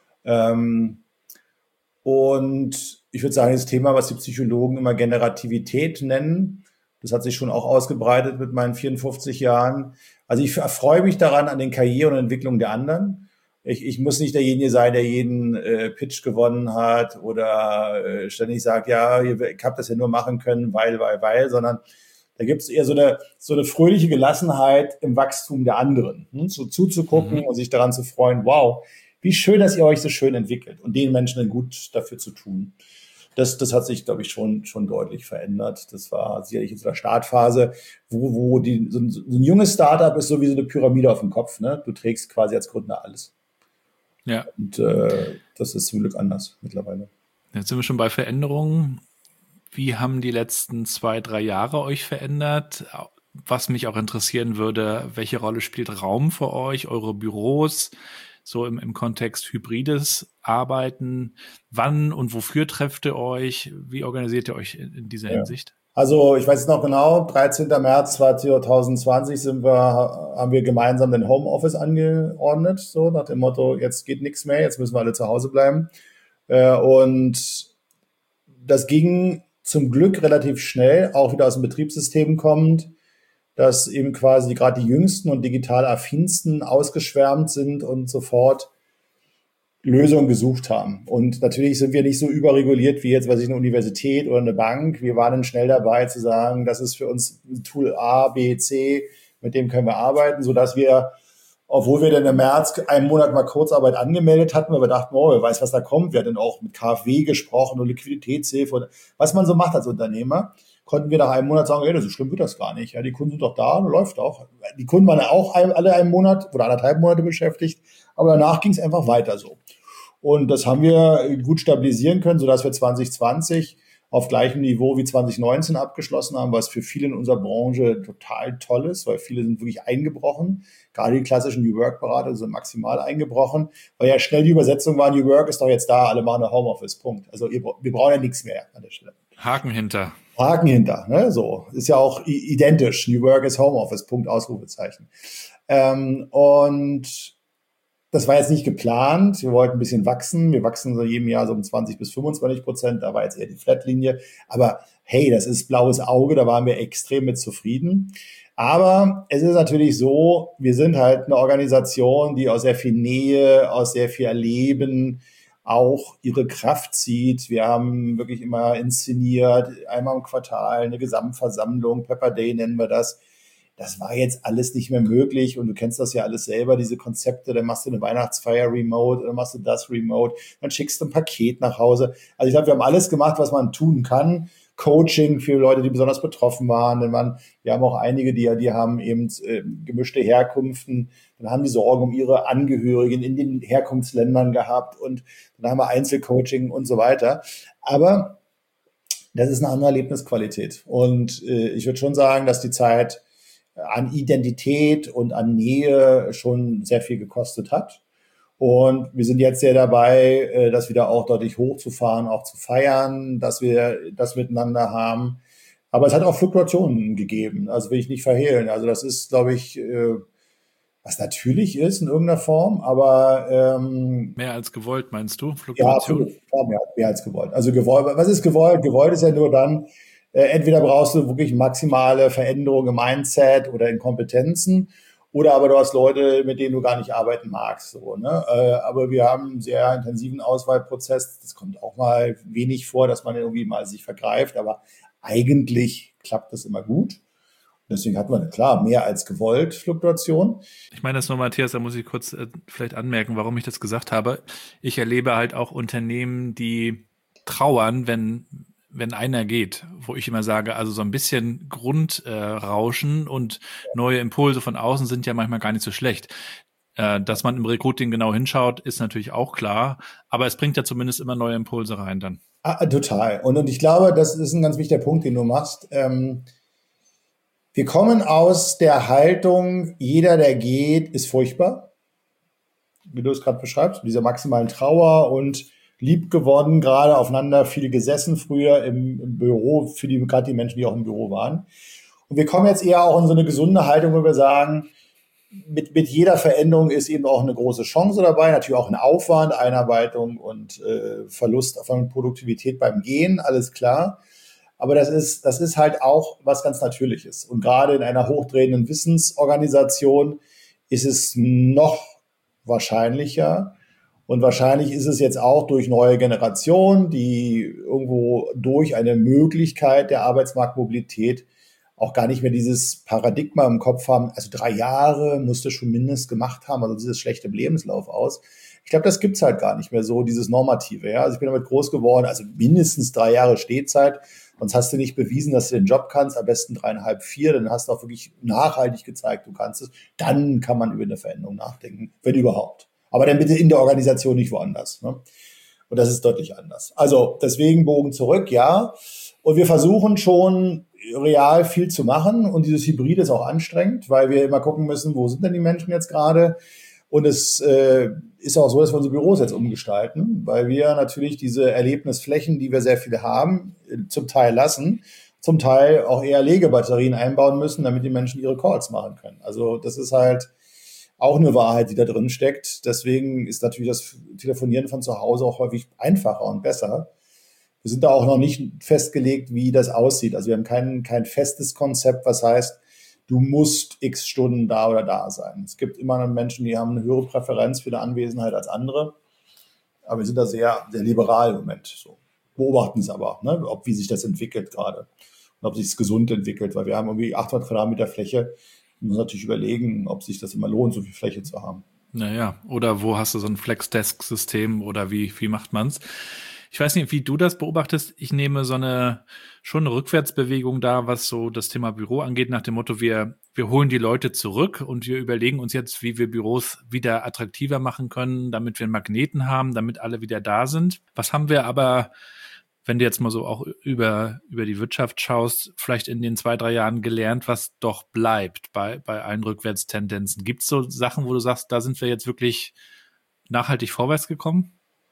Und ich würde sagen, das Thema, was die Psychologen immer Generativität nennen, das hat sich schon auch ausgebreitet mit meinen 54 Jahren. Also ich erfreue mich daran an den Karrieren und Entwicklungen der anderen. Ich muss nicht derjenige sein, der jeden Pitch gewonnen hat oder ständig sagt, ja, ich habe das ja nur machen können, weil, sondern da gibt es eher so eine fröhliche Gelassenheit im Wachstum der anderen. So zuzugucken und sich daran zu freuen, wow, wie schön, dass ihr euch so schön entwickelt und den Menschen dann gut dafür zu tun. Das hat sich, glaube ich, schon deutlich verändert. Das war sicherlich in so einer Startphase, wo so ein junges Startup ist so wie so eine Pyramide auf dem Kopf. Ne? Du trägst quasi als Gründer alles. Ja. Und das ist zum Glück anders mittlerweile. Jetzt sind wir schon bei Veränderungen. Wie haben die letzten 2-3 Jahre euch verändert? Was mich auch interessieren würde, welche Rolle spielt Raum für euch, eure Büros, so im Kontext hybrides Arbeiten? Wann und wofür trefft ihr euch? Wie organisiert ihr euch in dieser Hinsicht? Also ich weiß es noch genau, 13. März 2020 haben wir gemeinsam den Homeoffice angeordnet, so nach dem Motto, jetzt geht nichts mehr, jetzt müssen wir alle zu Hause bleiben. Und das ging zum Glück relativ schnell, auch wieder aus dem Betriebssystem kommend, dass eben quasi gerade die Jüngsten und digital affinsten ausgeschwärmt sind und sofort Lösungen gesucht haben. Und natürlich sind wir nicht so überreguliert wie jetzt, eine Universität oder eine Bank. Wir waren dann schnell dabei zu sagen, das ist für uns Tool A, B, C, mit dem können wir arbeiten, sodass wir, obwohl wir dann im März einen Monat mal Kurzarbeit angemeldet hatten, weil wir dachten, wer weiß, was da kommt. Wir hatten auch mit KfW gesprochen und Liquiditätshilfe und was man so macht als Unternehmer, konnten wir nach einem Monat sagen, so schlimm wird das gar nicht. Ja, die Kunden sind doch da, läuft auch. Die Kunden waren ja auch alle einen Monat oder 1,5 Monate beschäftigt, aber danach ging es einfach weiter so. Und das haben wir gut stabilisieren können, sodass wir 2020 auf gleichem Niveau wie 2019 abgeschlossen haben, was für viele in unserer Branche total toll ist, weil viele sind wirklich eingebrochen. Gerade die klassischen New Work-Berater sind maximal eingebrochen, weil ja schnell die Übersetzung war, New Work ist doch jetzt da, alle machen eine Homeoffice, Punkt. Also wir brauchen ja nichts mehr an der Stelle. Haken hinter, ne? So. Ist ja auch identisch. New Work ist Homeoffice, Punkt, Ausrufezeichen. Und das war jetzt nicht geplant. Wir wollten ein bisschen wachsen. Wir wachsen so jedem Jahr so um 20-25%. Da war jetzt eher die Flatlinie. Aber hey, das ist blaues Auge. Da waren wir extrem mit zufrieden. Aber es ist natürlich so, wir sind halt eine Organisation, die aus sehr viel Nähe, aus sehr viel Erleben auch ihre Kraft zieht. Wir haben wirklich immer inszeniert, einmal im Quartal eine Gesamtversammlung, Pepper Day nennen wir das. Das war jetzt alles nicht mehr möglich und du kennst das ja alles selber, diese Konzepte, dann machst du eine Weihnachtsfeier remote, dann machst du das remote, dann schickst du ein Paket nach Hause. Also ich glaube, wir haben alles gemacht, was man tun kann, Coaching für Leute, die besonders betroffen waren. Wir haben auch einige, die haben eben gemischte Herkünften. Dann haben die Sorgen um ihre Angehörigen in den Herkunftsländern gehabt und dann haben wir Einzelcoaching und so weiter. Aber das ist eine andere Erlebnisqualität. Und ich würde schon sagen, dass die Zeit an Identität und an Nähe schon sehr viel gekostet hat. Und wir sind jetzt sehr dabei, das wieder auch deutlich hochzufahren, auch zu feiern, dass wir das miteinander haben. Aber es hat auch Fluktuationen gegeben, also will ich nicht verhehlen. Also das ist, glaube ich, was natürlich ist in irgendeiner Form, aber mehr als gewollt, meinst du? Ja, absolut. Mehr als gewollt. Also gewollt, was ist gewollt? Gewollt ist ja nur dann, entweder brauchst du wirklich maximale Veränderungen im Mindset oder in Kompetenzen, oder aber du hast Leute, mit denen du gar nicht arbeiten magst. So, ne? Aber wir haben einen sehr intensiven Auswahlprozess. Das kommt auch mal wenig vor, dass man irgendwie mal sich vergreift, aber eigentlich klappt das immer gut. Deswegen hat man, klar, mehr als gewollt Fluktuation. Ich meine das nur, Matthias, da muss ich kurz vielleicht anmerken, warum ich das gesagt habe. Ich erlebe halt auch Unternehmen, die trauern, wenn einer geht, wo ich immer sage, also so ein bisschen Grundrauschen und neue Impulse von außen sind ja manchmal gar nicht so schlecht. Dass man im Recruiting genau hinschaut, ist natürlich auch klar, aber es bringt ja zumindest immer neue Impulse rein dann. Total. Und ich glaube, das ist ein ganz wichtiger Punkt, den du machst. Wir kommen aus der Haltung, jeder, der geht, ist furchtbar. Wie du es gerade beschreibst, mit dieser maximalen Trauer und lieb geworden, gerade aufeinander, viel gesessen früher im Büro, gerade die Menschen, die auch im Büro waren. Und wir kommen jetzt eher auch in so eine gesunde Haltung, wo wir sagen, mit jeder Veränderung ist eben auch eine große Chance dabei, natürlich auch ein Aufwand, Einarbeitung und Verlust von Produktivität beim Gehen, alles klar. Aber das ist halt auch was ganz Natürliches. Und gerade in einer hochdrehenden Wissensorganisation ist es noch wahrscheinlicher. Und wahrscheinlich ist es jetzt auch durch neue Generationen, die irgendwo durch eine Möglichkeit der Arbeitsmarktmobilität auch gar nicht mehr dieses Paradigma im Kopf haben. Also 3 Jahre musst du schon mindestens gemacht haben, also dieses schlechte Lebenslauf aus. Ich glaube, das gibt's halt gar nicht mehr so, dieses Normative. Ja? Also ich bin damit groß geworden, also mindestens 3 Jahre Stehzeit. Sonst hast du nicht bewiesen, dass du den Job kannst, am besten 3,5, 4. Dann hast du auch wirklich nachhaltig gezeigt, du kannst es. Dann kann man über eine Veränderung nachdenken, wenn überhaupt. Aber dann bitte in der Organisation, nicht woanders. Ne? Und das ist deutlich anders. Also deswegen Bogen zurück, ja. Und wir versuchen schon real viel zu machen. Und dieses Hybrid ist auch anstrengend, weil wir immer gucken müssen, wo sind denn die Menschen jetzt gerade? Und es ist auch so, dass wir unsere Büros jetzt umgestalten, weil wir natürlich diese Erlebnisflächen, die wir sehr viele haben, zum Teil lassen, zum Teil auch eher Legebatterien einbauen müssen, damit die Menschen ihre Calls machen können. Also das ist halt auch eine Wahrheit, die da drin steckt. Deswegen ist natürlich das Telefonieren von zu Hause auch häufig einfacher und besser. Wir sind da auch noch nicht festgelegt, wie das aussieht. Also wir haben kein festes Konzept, was heißt, du musst x Stunden da oder da sein. Es gibt immer Menschen, die haben eine höhere Präferenz für die Anwesenheit als andere. Aber wir sind da sehr, sehr liberal im Moment. So. Beobachten es aber, ne? Wie sich das entwickelt gerade. Und ob sich es gesund entwickelt, weil wir haben irgendwie 800 Quadratmeter Fläche. Wir müssen natürlich überlegen, ob sich das immer lohnt, so viel Fläche zu haben. Naja, oder wo hast du so ein Flex-Desk-System oder wie macht man's? Ich weiß nicht, wie du das beobachtest. Ich nehme schon eine Rückwärtsbewegung da, was so das Thema Büro angeht, nach dem Motto, wir holen die Leute zurück und wir überlegen uns jetzt, wie wir Büros wieder attraktiver machen können, damit wir einen Magneten haben, damit alle wieder da sind. Was haben wir aber, wenn du jetzt mal so auch über die Wirtschaft schaust, vielleicht in den 2-3 Jahren gelernt, was doch bleibt bei allen Rückwärtstendenzen? Gibt es so Sachen, wo du sagst, da sind wir jetzt wirklich nachhaltig vorwärts gekommen?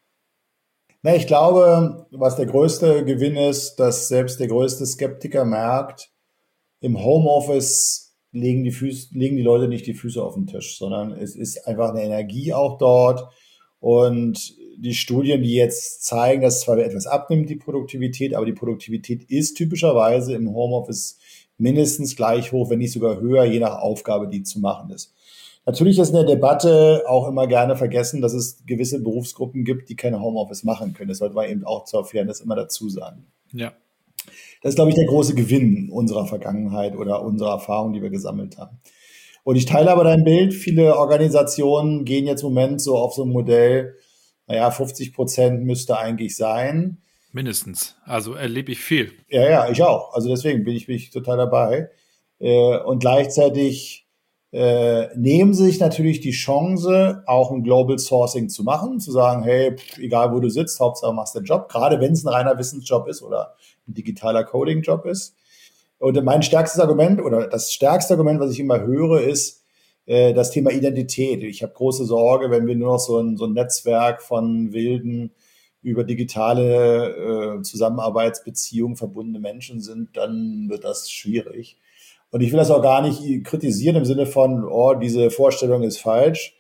Na, ich glaube, was der größte Gewinn ist, dass selbst der größte Skeptiker merkt, im Homeoffice legen die Leute nicht die Füße auf den Tisch, sondern es ist einfach eine Energie auch dort. Und die Studien, die jetzt zeigen, dass zwar etwas abnimmt, die Produktivität, aber die Produktivität ist typischerweise im Homeoffice mindestens gleich hoch, wenn nicht sogar höher, je nach Aufgabe, die zu machen ist. Natürlich ist in der Debatte auch immer gerne vergessen, dass es gewisse Berufsgruppen gibt, die keine Homeoffice machen können. Das sollte man eben auch zur Fairness immer dazu sagen. Ja. Das ist, glaube ich, der große Gewinn unserer Vergangenheit oder unserer Erfahrung, die wir gesammelt haben. Und ich teile aber dein Bild. Viele Organisationen gehen jetzt im Moment so auf so ein Modell, 50% müsste eigentlich sein. Mindestens. Also erlebe ich viel. Ja, ich auch. Also deswegen bin ich total dabei. Und gleichzeitig nehmen sie sich natürlich die Chance, auch ein Global Sourcing zu machen, zu sagen, hey, egal wo du sitzt, Hauptsache machst den Job, gerade wenn es ein reiner Wissensjob ist oder ein digitaler Coding-Job ist. Und mein stärkstes Argument oder das stärkste Argument, was ich immer höre, ist das Thema Identität. Ich habe große Sorge, wenn wir nur noch so ein Netzwerk von wilden, über digitale Zusammenarbeitsbeziehungen verbundene Menschen sind, dann wird das schwierig. Und ich will das auch gar nicht kritisieren im Sinne von, oh, diese Vorstellung ist falsch.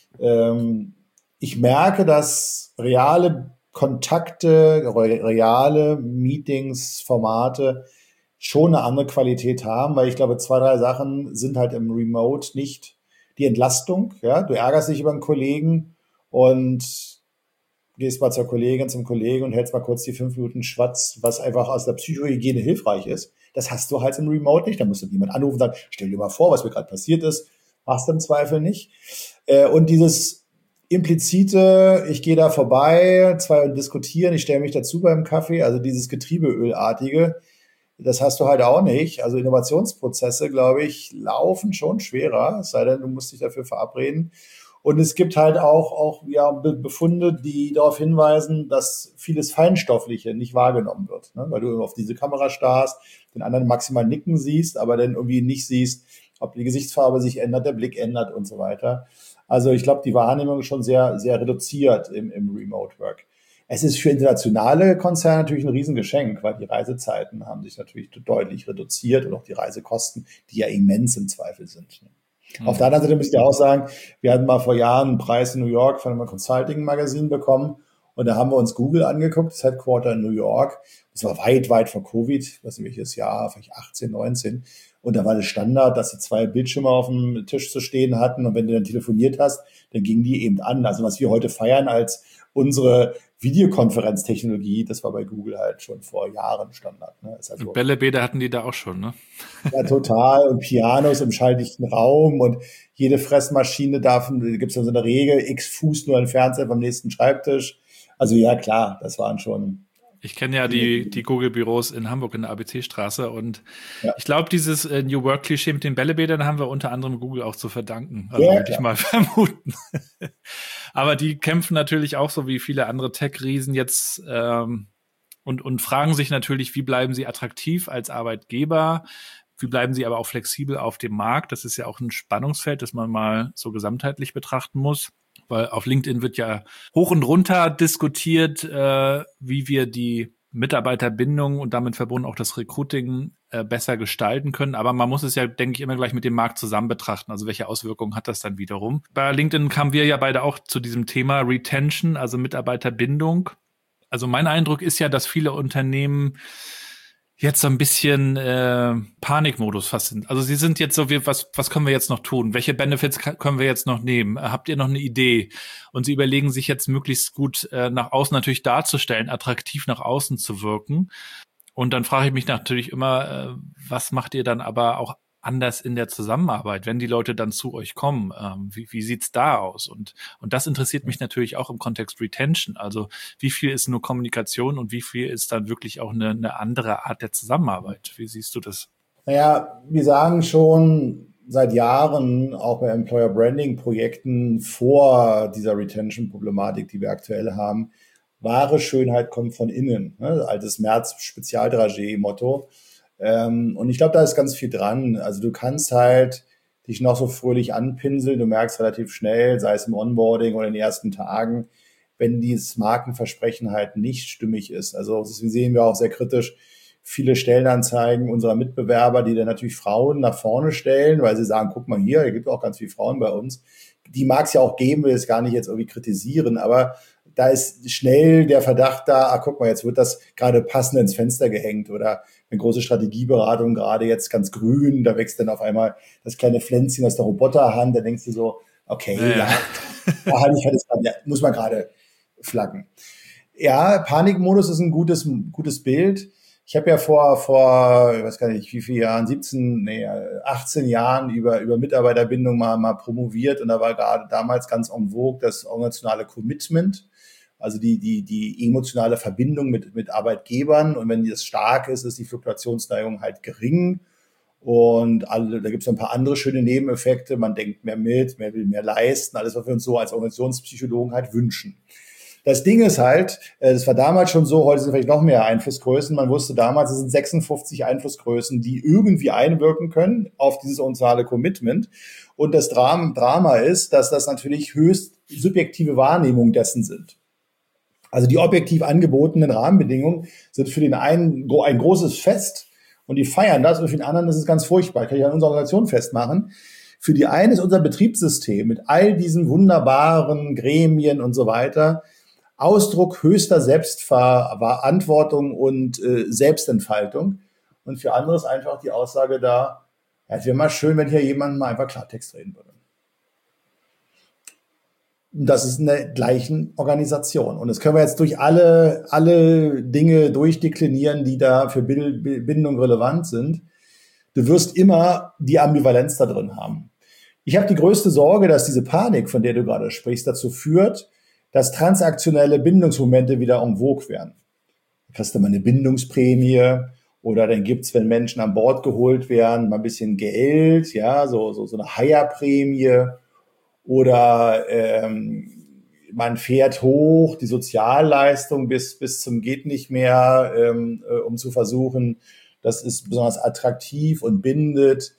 Ich merke, dass reale Kontakte, reale Meetings, Formate schon eine andere Qualität haben, weil ich glaube, 2, 3 Sachen sind halt im Remote nicht die Entlastung. Ja, du ärgerst dich über einen Kollegen und gehst mal zur Kollegin, zum Kollegen und hältst mal kurz die 5 Minuten Schwatz, was einfach aus der Psychohygiene hilfreich ist. Das hast du halt im Remote nicht. Da musst du jemand anrufen und sagen, stell dir mal vor, was mir gerade passiert ist. Machst du im Zweifel nicht. Und dieses implizite, ich gehe da vorbei, 2 diskutieren, ich stelle mich dazu beim Kaffee, also dieses Getriebeölartige, das hast du halt auch nicht. Also Innovationsprozesse, glaube ich, laufen schon schwerer, es sei denn, du musst dich dafür verabreden. Und es gibt halt auch Befunde, die darauf hinweisen, dass vieles Feinstoffliche nicht wahrgenommen wird, ne? Weil du auf diese Kamera starrst, den anderen maximal nicken siehst, aber dann irgendwie nicht siehst, ob die Gesichtsfarbe sich ändert, der Blick ändert und so weiter. Also ich glaube, die Wahrnehmung ist schon sehr, sehr reduziert im Remote Work. Es ist für internationale Konzerne natürlich ein Riesengeschenk, weil die Reisezeiten haben sich natürlich deutlich reduziert und auch die Reisekosten, die ja immens im Zweifel sind. Auf der anderen Seite müsst ihr auch sagen, wir hatten mal vor Jahren einen Preis in New York von einem Consulting-Magazin bekommen und da haben wir uns Google angeguckt, das Headquarter in New York. Das war weit, weit vor Covid, ich weiß nicht welches Jahr, vielleicht 18, 19. Und da war das Standard, dass sie 2 Bildschirme auf dem Tisch zu stehen hatten und wenn du dann telefoniert hast, dann gingen die eben an. Also was wir heute feiern als unsere Videokonferenztechnologie, das war bei Google halt schon vor Jahren Standard. Ne? Ist halt Und Bällebäder hatten die da auch schon, ne? Ja, total. Und Pianos im schalldichten Raum und jede Fressmaschine gibt es ja so eine Regel, x Fuß nur ein Fernseher vom nächsten Schreibtisch. Also ja, klar, das waren schon. Ich kenne ja die Google-Büros in Hamburg in der ABC-Straße und Ja. ich glaube, dieses New Work-Klischee mit den Bällebädern haben wir unter anderem Google auch zu verdanken. Also Ja, würde ich mal vermuten. Aber die kämpfen natürlich auch so wie viele andere Tech-Riesen jetzt und fragen sich natürlich, wie bleiben sie attraktiv als Arbeitgeber? Wie bleiben sie aber auch flexibel auf dem Markt? Das ist ja auch ein Spannungsfeld, das man mal so gesamtheitlich betrachten muss. Weil auf LinkedIn wird ja hoch und runter diskutiert, wie wir die Mitarbeiterbindung und damit verbunden auch das Recruiting besser gestalten können. Aber man muss es ja, denke ich, immer gleich mit dem Markt zusammen betrachten. Also welche Auswirkungen hat das dann wiederum? Bei LinkedIn kamen wir ja beide auch zu diesem Thema Retention, also Mitarbeiterbindung. Also mein Eindruck ist ja, dass viele Unternehmen jetzt so ein bisschen Panikmodus fast sind. Also sie sind jetzt so, was können wir jetzt noch tun? Welche Benefits können wir jetzt noch nehmen? Habt ihr noch eine Idee? Und sie überlegen sich jetzt möglichst gut nach außen natürlich darzustellen, attraktiv nach außen zu wirken. Und dann frage ich mich natürlich immer, was macht ihr dann aber auch anders in der Zusammenarbeit, wenn die Leute dann zu euch kommen? Wie sieht's da aus? Und das interessiert mich natürlich auch im Kontext Retention. Also wie viel ist nur Kommunikation und wie viel ist dann wirklich auch eine andere Art der Zusammenarbeit? Wie siehst du das? Naja, wir sagen schon seit Jahren, auch bei Employer Branding Projekten vor dieser Retention-Problematik, die wir aktuell haben, wahre Schönheit kommt von innen. Ne? Altes Merz-Spezialdragé-Motto. Und ich glaube, da ist ganz viel dran. Also du kannst halt dich noch so fröhlich anpinseln. Du merkst relativ schnell, sei es im Onboarding oder in den ersten Tagen, wenn dieses Markenversprechen halt nicht stimmig ist. Also deswegen sehen wir auch sehr kritisch viele Stellenanzeigen unserer Mitbewerber, die dann natürlich Frauen nach vorne stellen, weil sie sagen, guck mal hier, hier gibt es auch ganz viele Frauen bei uns. Die mag es ja auch geben, will es gar nicht jetzt irgendwie kritisieren, aber da ist schnell der Verdacht da, guck mal, jetzt wird das gerade passend ins Fenster gehängt oder eine große Strategieberatung gerade jetzt ganz grün, da wächst dann auf einmal das kleine Pflänzchen aus der Roboterhand, da denkst du so, okay, ja da hatte ich halt muss man gerade flaggen. Ja, Panikmodus ist ein gutes Bild. Ich habe ja vor, ich weiß gar nicht, wie viele Jahren, 18 Jahren über Mitarbeiterbindung mal promoviert und da war gerade damals ganz en vogue das organisationale Commitment. Also die emotionale Verbindung mit Arbeitgebern. Und wenn das stark ist, ist die Fluktuationsneigung halt gering. Und da gibt es ein paar andere schöne Nebeneffekte. Man denkt mehr mit, mehr will mehr leisten. Alles, was wir uns so als Organisationspsychologen halt wünschen. Das Ding ist halt, das war damals schon so, heute sind vielleicht noch mehr Einflussgrößen. Man wusste damals, es sind 56 Einflussgrößen, die irgendwie einwirken können auf dieses soziale Commitment. Und das Drama ist, dass das natürlich höchst subjektive Wahrnehmungen dessen sind. Also die objektiv angebotenen Rahmenbedingungen sind für den einen ein großes Fest und die feiern das, und für den anderen ist es ganz furchtbar. Kann ich an unserer Organisation festmachen. Für die einen ist unser Betriebssystem mit all diesen wunderbaren Gremien und so weiter Ausdruck höchster Selbstverantwortung und Selbstentfaltung. Und für andere ist einfach die Aussage da, ja, es wäre mal schön, wenn hier jemand mal einfach Klartext reden würde. Und das ist in der gleichen Organisation. Und das können wir jetzt durch alle Dinge durchdeklinieren, die da für Bindung relevant sind. Du wirst immer die Ambivalenz da drin haben. Ich habe die größte Sorge, dass diese Panik, von der du gerade sprichst, dazu führt, dass transaktionelle Bindungsmomente wieder en vogue werden. Da kriegst du mal eine Bindungsprämie oder dann gibt's, wenn Menschen an Bord geholt werden, mal ein bisschen Geld, ja, so eine Hire-Prämie oder man fährt hoch die Sozialleistung bis zum geht nicht mehr, um zu versuchen, das ist besonders attraktiv und bindet.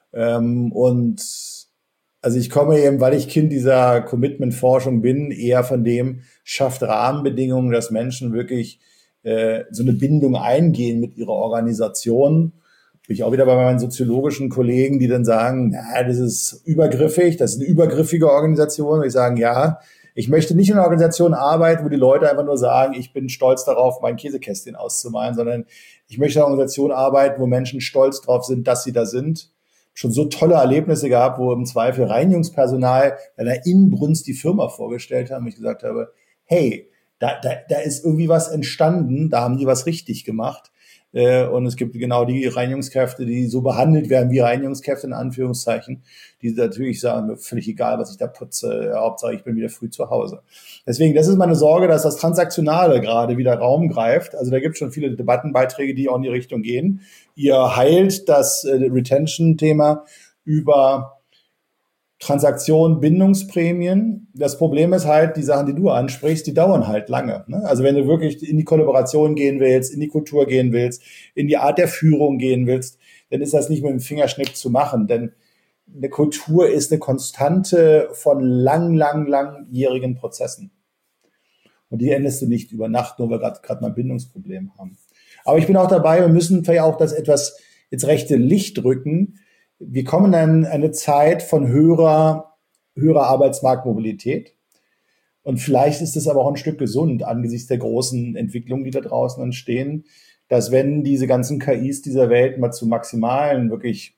Und also ich komme eben, weil ich Kind dieser Commitment-Forschung bin, eher von dem, schafft Rahmenbedingungen, dass Menschen wirklich so eine Bindung eingehen mit ihrer Organisation. Bin ich auch wieder bei meinen soziologischen Kollegen, die dann sagen, na, das ist übergriffig, das ist eine übergriffige Organisation. Und ich sage, ja, ich möchte nicht in einer Organisation arbeiten, wo die Leute einfach nur sagen, ich bin stolz darauf, mein Käsekästchen auszumalen, sondern ich möchte in einer Organisation arbeiten, wo Menschen stolz drauf sind, dass sie da sind. Schon so tolle Erlebnisse gehabt, wo im Zweifel Reinigungspersonal bei einer Inbrunst die Firma vorgestellt haben. Und ich gesagt habe, hey, da ist irgendwie was entstanden, da haben die was richtig gemacht. Und es gibt genau die Reinigungskräfte, die so behandelt werden wie Reinigungskräfte in Anführungszeichen, die natürlich sagen, völlig egal, was ich da putze, Hauptsache ich bin wieder früh zu Hause. Deswegen, das ist meine Sorge, dass das Transaktionale gerade wieder Raum greift. Also da gibt es schon viele Debattenbeiträge, die auch in die Richtung gehen. Ihr heilt das Retention-Thema über Transaktionen, Bindungsprämien. Das Problem ist halt, die Sachen, die du ansprichst, die dauern halt lange. Ne? Also wenn du wirklich in die Kollaboration gehen willst, in die Kultur gehen willst, in die Art der Führung gehen willst, dann ist das nicht mit dem Fingerschnipp zu machen. Denn eine Kultur ist eine Konstante von langjährigen Prozessen. Und die endest du nicht über Nacht, nur weil wir gerade mal ein Bindungsproblem haben. Aber ich bin auch dabei, wir müssen vielleicht auch das etwas ins rechte Licht rücken. Wir kommen in eine Zeit von höherer Arbeitsmarktmobilität. Und vielleicht ist es aber auch ein Stück gesund angesichts der großen Entwicklungen, die da draußen entstehen, dass wenn diese ganzen KIs dieser Welt mal zu maximalen, wirklich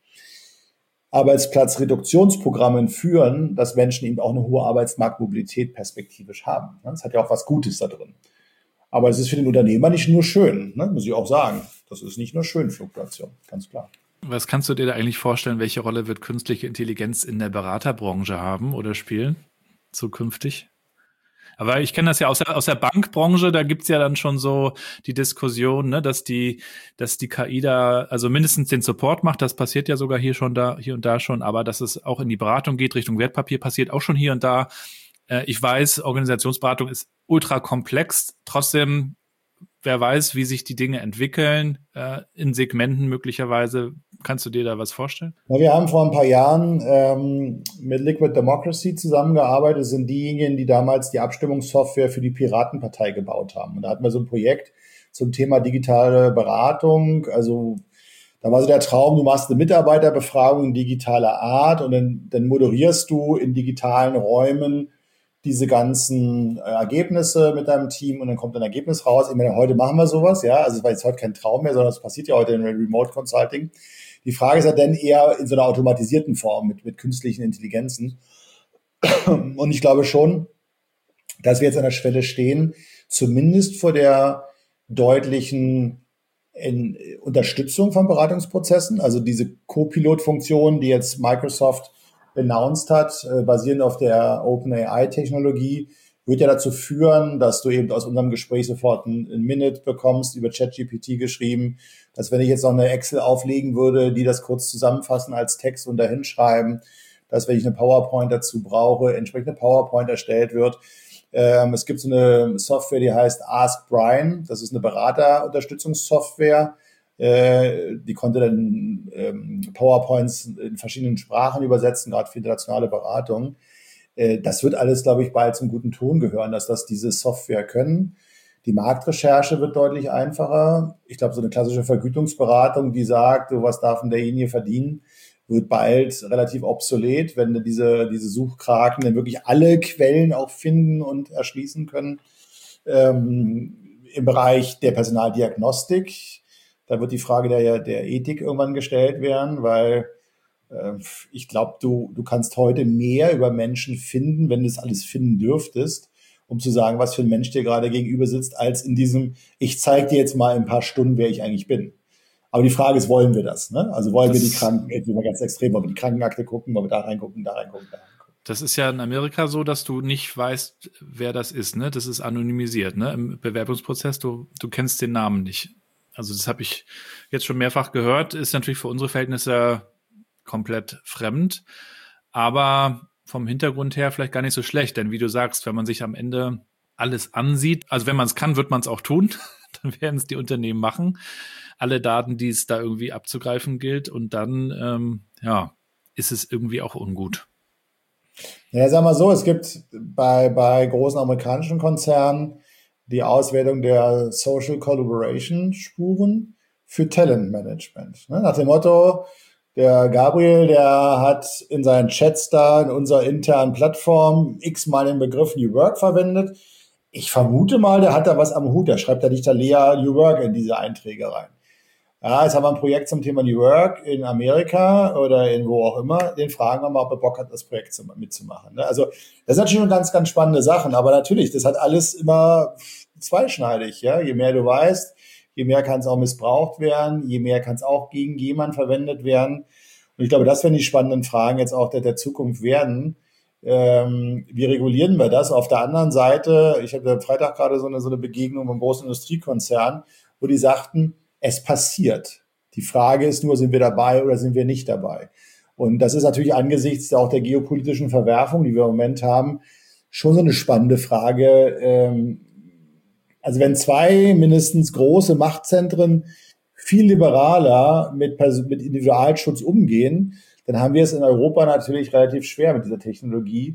Arbeitsplatzreduktionsprogrammen führen, dass Menschen eben auch eine hohe Arbeitsmarktmobilität perspektivisch haben. Das hat ja auch was Gutes da drin. Aber es ist für den Unternehmer nicht nur schön, ne? Muss ich auch sagen. Das ist nicht nur schön, Fluktuation, ganz klar. Was kannst du dir da eigentlich vorstellen, welche Rolle wird künstliche Intelligenz in der Beraterbranche haben oder spielen zukünftig? Aber ich kenne das ja aus der Bankbranche, da gibt's ja dann schon so die Diskussion, ne, dass die KI da also mindestens den Support macht, das passiert ja sogar hier und da schon, aber dass es auch in die Beratung geht, Richtung Wertpapier passiert auch schon hier und da. Ich weiß, Organisationsberatung ist ultra komplex, trotzdem wer weiß, wie sich die Dinge entwickeln, in Segmenten möglicherweise. Kannst du dir da was vorstellen? Ja, wir haben vor ein paar Jahren mit Liquid Democracy zusammengearbeitet. Das sind diejenigen, die damals die Abstimmungssoftware für die Piratenpartei gebaut haben. Und da hatten wir so ein Projekt zum Thema digitale Beratung. Also da war so der Traum, du machst eine Mitarbeiterbefragung in digitaler Art und dann moderierst du in digitalen Räumen diese ganzen Ergebnisse mit deinem Team und dann kommt ein Ergebnis raus. Ich meine, heute machen wir sowas, ja, also es war jetzt heute kein Traum mehr, sondern es passiert ja heute in Remote Consulting. Die Frage ist ja dann eher in so einer automatisierten Form mit künstlichen Intelligenzen. Und ich glaube schon, dass wir jetzt an der Schwelle stehen, zumindest vor der deutlichen Unterstützung von Beratungsprozessen, also diese Co-Pilot-Funktion, die jetzt Microsoft announced hat, basierend auf der OpenAI-Technologie, wird ja dazu führen, dass du eben aus unserem Gespräch sofort ein Minute bekommst, über ChatGPT geschrieben, dass wenn ich jetzt noch eine Excel auflegen würde, die das kurz zusammenfassen als Text und dahin schreiben, dass wenn ich eine PowerPoint dazu brauche, entsprechende PowerPoint erstellt wird. Es gibt so eine Software, die heißt Ask Brian. Das ist eine Beraterunterstützungssoftware. Die konnte dann PowerPoints in verschiedenen Sprachen übersetzen, gerade für internationale Beratung. Das wird alles, glaube ich, bald zum guten Ton gehören, dass das diese Software können. Die Marktrecherche wird deutlich einfacher. Ich glaube, so eine klassische Vergütungsberatung, die sagt, was darf denn derjenige verdienen, wird bald relativ obsolet, wenn diese Suchkraken dann wirklich alle Quellen auch finden und erschließen können. Im Bereich der Personaldiagnostik, da wird die Frage der Ethik irgendwann gestellt werden, weil ich glaube, du kannst heute mehr über Menschen finden, wenn du das alles finden dürftest, um zu sagen, was für ein Mensch dir gerade gegenüber sitzt, als in diesem, ich zeige dir jetzt mal in ein paar Stunden, wer ich eigentlich bin. Aber die Frage ist, wollen wir das? Ne? Also wollen wir die Krankenakte, mal ganz extrem, wollen wir die Krankenakte gucken, wollen wir da reingucken, da reingucken, da reingucken. Das ist ja in Amerika so, dass du nicht weißt, wer das ist. Ne? Das ist anonymisiert. Ne? Im Bewerbungsprozess, du kennst den Namen nicht. Also das habe ich jetzt schon mehrfach gehört. Ist natürlich für unsere Verhältnisse komplett fremd, aber vom Hintergrund her vielleicht gar nicht so schlecht. Denn wie du sagst, wenn man sich am Ende alles ansieht, also wenn man es kann, wird man es auch tun. Dann werden es die Unternehmen machen. Alle Daten, die es da irgendwie abzugreifen gilt. Und dann, ist es irgendwie auch ungut. Ja, sag mal so, es gibt bei großen amerikanischen Konzernen die Auswertung der Social Collaboration Spuren für Talentmanagement. Ne? Nach dem Motto, der Gabriel, der hat in seinen Chats da in unserer internen Plattform x-mal den Begriff New Work verwendet. Ich vermute mal, der hat da was am Hut. Der schreibt da nicht da Lea New Work in diese Einträge rein. Ja, jetzt haben wir ein Projekt zum Thema New Work in Amerika oder in wo auch immer. Den fragen wir mal, ob er Bock hat, das Projekt mitzumachen. Ne? Also das ist natürlich schon ganz, ganz spannende Sachen. Aber natürlich, das hat alles immer zweischneidig. Ja? Je mehr du weißt, je mehr kann es auch missbraucht werden, je mehr kann es auch gegen jemanden verwendet werden. Und ich glaube, das werden die spannenden Fragen jetzt auch der Zukunft werden. Wie regulieren wir das? Auf der anderen Seite, ich hatte am Freitag gerade so eine Begegnung mit einem großen Industriekonzern, wo die sagten, es passiert. Die Frage ist nur, sind wir dabei oder sind wir nicht dabei? Und das ist natürlich angesichts auch der geopolitischen Verwerfung, die wir im Moment haben, schon so eine spannende Frage. Also wenn zwei mindestens große Machtzentren viel liberaler mit Individualschutz umgehen, dann haben wir es in Europa natürlich relativ schwer mit dieser Technologie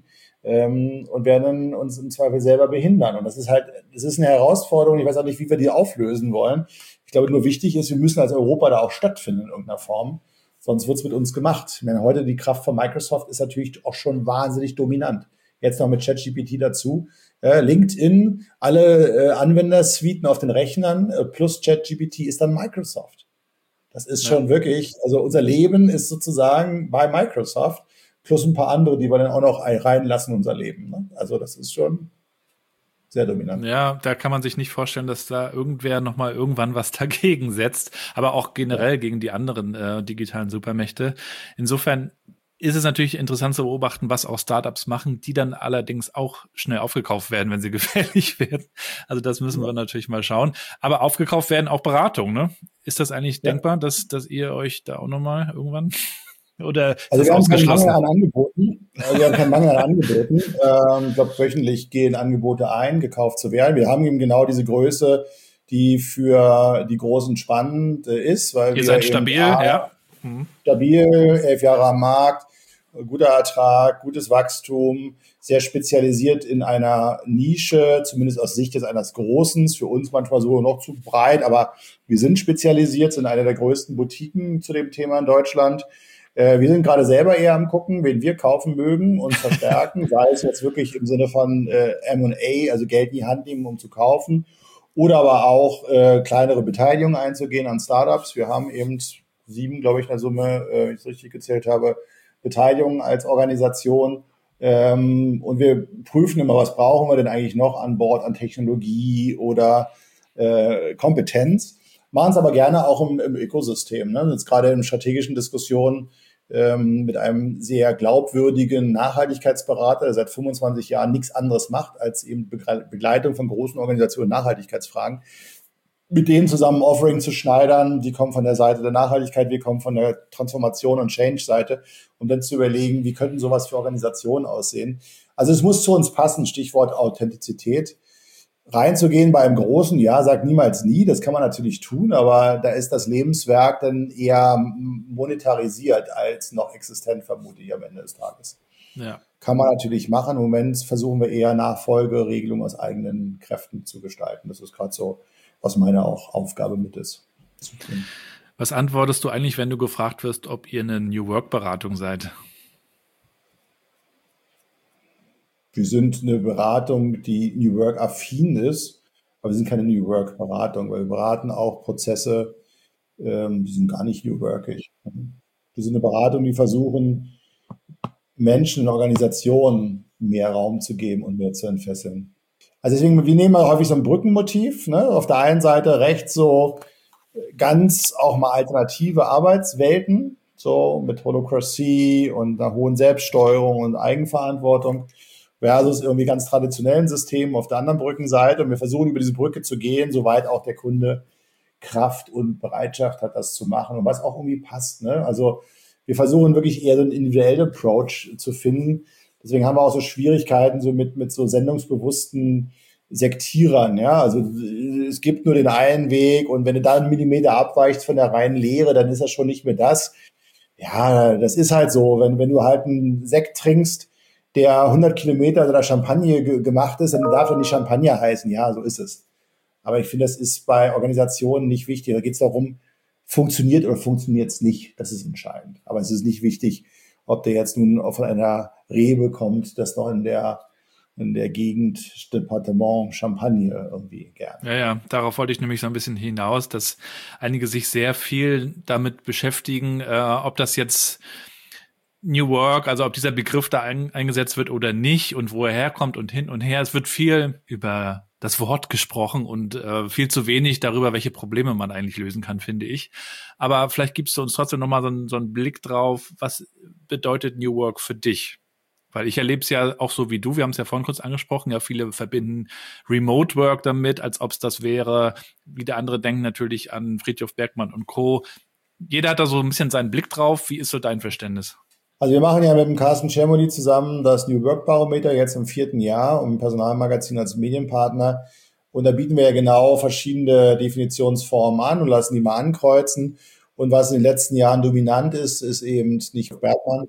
und werden uns im Zweifel selber behindern. Und das ist eine Herausforderung. Ich weiß auch nicht, wie wir die auflösen wollen. Ich glaube, nur wichtig ist, wir müssen als Europa da auch stattfinden in irgendeiner Form. Sonst wird es mit uns gemacht. Ich meine, heute die Kraft von Microsoft ist natürlich auch schon wahnsinnig dominant. Jetzt noch mit ChatGPT dazu. LinkedIn, alle Anwendersuiten auf den Rechnern plus ChatGPT ist dann Microsoft. Das ist schon wirklich, also unser Leben ist sozusagen bei Microsoft plus ein paar andere, die wir dann auch noch reinlassen in unser Leben. Ne? Also das ist schon sehr dominant. Ja, da kann man sich nicht vorstellen, dass da irgendwer nochmal irgendwann was dagegen setzt, aber auch generell gegen die anderen digitalen Supermächte. Insofern ist es natürlich interessant zu beobachten, was auch Startups machen, die dann allerdings auch schnell aufgekauft werden, wenn sie gefährlich werden. Also das müssen wir natürlich mal schauen. Aber aufgekauft werden auch Beratungen, ne? Ist das eigentlich denkbar, dass ihr euch da auch nochmal irgendwann oder ist das ausgeschlossen? Wir haben keinen Mangel an Angeboten. Ich glaube, wöchentlich gehen Angebote ein, gekauft zu werden. Wir haben eben genau diese Größe, die für die Großen spannend ist. Weil ihr seid stabil, ja. Stabil, 11 Jahre am Markt, guter Ertrag, gutes Wachstum, sehr spezialisiert in einer Nische, zumindest aus Sicht jetzt eines Großen, für uns manchmal so noch zu breit, aber wir sind spezialisiert, sind einer der größten Boutiquen zu dem Thema in Deutschland. Wir sind gerade selber eher am gucken, wen wir kaufen mögen und verstärken, sei es jetzt wirklich im Sinne von M&A, also Geld in die Hand nehmen, um zu kaufen, oder aber auch kleinere Beteiligungen einzugehen an Startups. Wir haben eben 7, glaube ich, in der Summe, wenn ich es richtig gezählt habe, Beteiligungen als Organisation. Und wir prüfen immer, was brauchen wir denn eigentlich noch an Bord an Technologie oder Kompetenz. Machen es aber gerne auch im Ökosystem. Ne? Jetzt gerade in strategischen Diskussionen mit einem sehr glaubwürdigen Nachhaltigkeitsberater, der seit 25 Jahren nichts anderes macht, als eben Begleitung von großen Organisationen Nachhaltigkeitsfragen. Mit denen zusammen Offering zu schneidern, die kommen von der Seite der Nachhaltigkeit, wir kommen von der Transformation- und Change-Seite, um dann zu überlegen, wie könnten sowas für Organisationen aussehen. Also es muss zu uns passen, Stichwort Authentizität. Reinzugehen bei einem Großen, ja, sagt niemals nie, das kann man natürlich tun, aber da ist das Lebenswerk dann eher monetarisiert als noch existent, vermute ich am Ende des Tages. Ja. Kann man natürlich machen. Im Moment versuchen wir eher Nachfolgeregelungen aus eigenen Kräften zu gestalten. Das ist gerade so, was meine auch Aufgabe mit ist. Was antwortest du eigentlich, wenn du gefragt wirst, ob ihr eine New Work-Beratung seid? Wir sind eine Beratung, die New Work-affin ist, aber wir sind keine New Work-Beratung, weil wir beraten auch Prozesse, die sind gar nicht New Workig. Wir sind eine Beratung, die versuchen, Menschen in Organisationen mehr Raum zu geben und mehr zu entfesseln. Also deswegen, wir nehmen häufig so ein Brückenmotiv, ne? Auf der einen Seite rechts so ganz auch mal alternative Arbeitswelten, so mit Holacracy und einer hohen Selbststeuerung und Eigenverantwortung, versus irgendwie ganz traditionellen Systemen auf der anderen Brückenseite. Und wir versuchen über diese Brücke zu gehen, soweit auch der Kunde Kraft und Bereitschaft hat, das zu machen und was auch irgendwie passt, ne? Also wir versuchen wirklich eher so einen individuellen Approach zu finden. Deswegen haben wir auch so Schwierigkeiten so mit so sendungsbewussten Sektierern, ja. Also es gibt nur den einen Weg und wenn du da einen Millimeter abweichst von der reinen Lehre, dann ist das schon nicht mehr das. Ja, das ist halt so. Wenn du halt einen Sekt trinkst, der 100 Kilometer oder Champagner gemacht ist, dann darf er nicht Champagner heißen. Ja, so ist es. Aber ich finde, das ist bei Organisationen nicht wichtig. Da geht es darum, funktioniert oder funktioniert es nicht. Das ist entscheidend. Aber es ist nicht wichtig, ob der jetzt nun von einer Rebe kommt, das noch in der Gegend Departement Champagne irgendwie gerne. Ja, darauf wollte ich nämlich so ein bisschen hinaus, dass einige sich sehr viel damit beschäftigen, ob das jetzt New Work, also ob dieser Begriff da eingesetzt wird oder nicht und wo er herkommt und hin und her. Es wird viel über das Wort gesprochen und viel zu wenig darüber, welche Probleme man eigentlich lösen kann, finde ich. Aber vielleicht gibst du uns trotzdem nochmal so einen Blick drauf, was bedeutet New Work für dich? Weil ich erlebe es ja auch so wie du, wir haben es ja vorhin kurz angesprochen, ja, viele verbinden Remote Work damit, als ob es das wäre. Wieder andere denken natürlich an Frithjof Bergmann und Co. Jeder hat da so ein bisschen seinen Blick drauf. Wie ist so dein Verständnis? Also wir machen ja mit dem Carsten Schermoli zusammen das New Work Barometer jetzt im 4. Jahr und ein Personalmagazin als Medienpartner. Und da bieten wir ja genau verschiedene Definitionsformen an und lassen die mal ankreuzen. Und was in den letzten Jahren dominant ist, ist eben nicht Bergmann,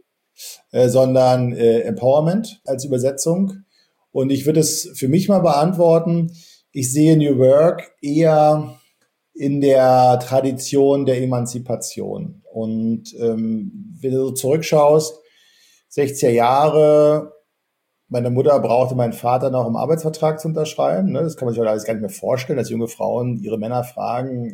sondern Empowerment als Übersetzung. Und ich würde es für mich mal beantworten. Ich sehe New Work eher in der Tradition der Emanzipation. Und wenn du so zurückschaust, 60er Jahre, meine Mutter brauchte meinen Vater noch, um einen Arbeitsvertrag zu unterschreiben. Ne? Das kann man sich heute alles gar nicht mehr vorstellen, dass junge Frauen ihre Männer fragen,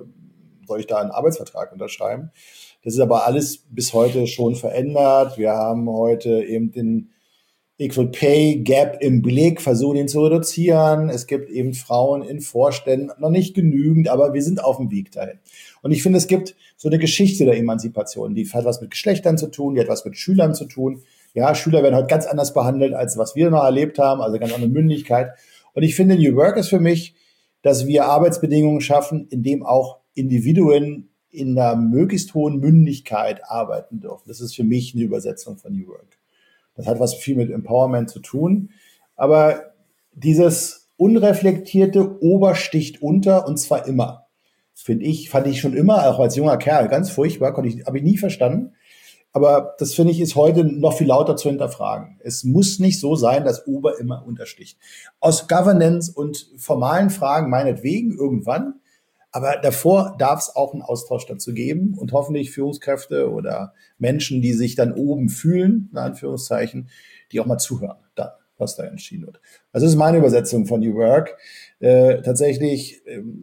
soll ich da einen Arbeitsvertrag unterschreiben? Das ist aber alles bis heute schon verändert. Wir haben heute eben den Equal Pay Gap im Blick, versuchen ihn zu reduzieren. Es gibt eben Frauen in Vorständen, noch nicht genügend, aber wir sind auf dem Weg dahin. Und ich finde, es gibt so eine Geschichte der Emanzipation, die hat was mit Geschlechtern zu tun, die hat was mit Schülern zu tun. Ja, Schüler werden heute ganz anders behandelt, als was wir noch erlebt haben, also ganz andere Mündigkeit. Und ich finde, New Work ist für mich, dass wir Arbeitsbedingungen schaffen, in dem auch Individuen in einer möglichst hohen Mündigkeit arbeiten dürfen. Das ist für mich eine Übersetzung von New Work. Das hat was viel mit Empowerment zu tun. Aber dieses unreflektierte Obersticht unter, und zwar immer, fand ich schon immer, auch als junger Kerl, ganz furchtbar, habe ich nie verstanden. Aber das, finde ich, ist heute noch viel lauter zu hinterfragen. Es muss nicht so sein, dass Ober immer untersticht. Aus Governance und formalen Fragen meinetwegen irgendwann, aber davor darf es auch einen Austausch dazu geben und hoffentlich Führungskräfte oder Menschen, die sich dann oben fühlen, in Anführungszeichen, die auch mal zuhören, dann, was da entschieden wird. Also das ist meine Übersetzung von New Work. Tatsächlich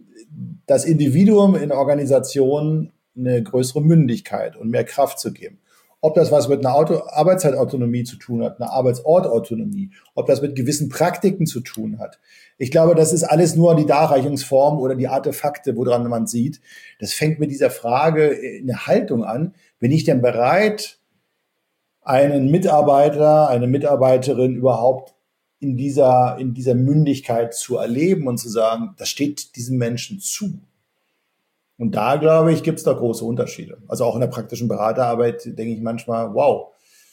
das Individuum in Organisationen eine größere Mündigkeit und mehr Kraft zu geben. Ob das was mit einer Arbeitszeitautonomie zu tun hat, einer Arbeitsortautonomie, ob das mit gewissen Praktiken zu tun hat. Ich glaube, das ist alles nur die Darreichungsform oder die Artefakte, woran man sieht. Das fängt mit dieser Frage eine Haltung an, bin ich denn bereit, einen Mitarbeiter, eine Mitarbeiterin überhaupt in dieser Mündigkeit zu erleben und zu sagen, das steht diesem Menschen zu. Und da, glaube ich, gibt es da große Unterschiede. Also auch in der praktischen Beraterarbeit denke ich manchmal, wow,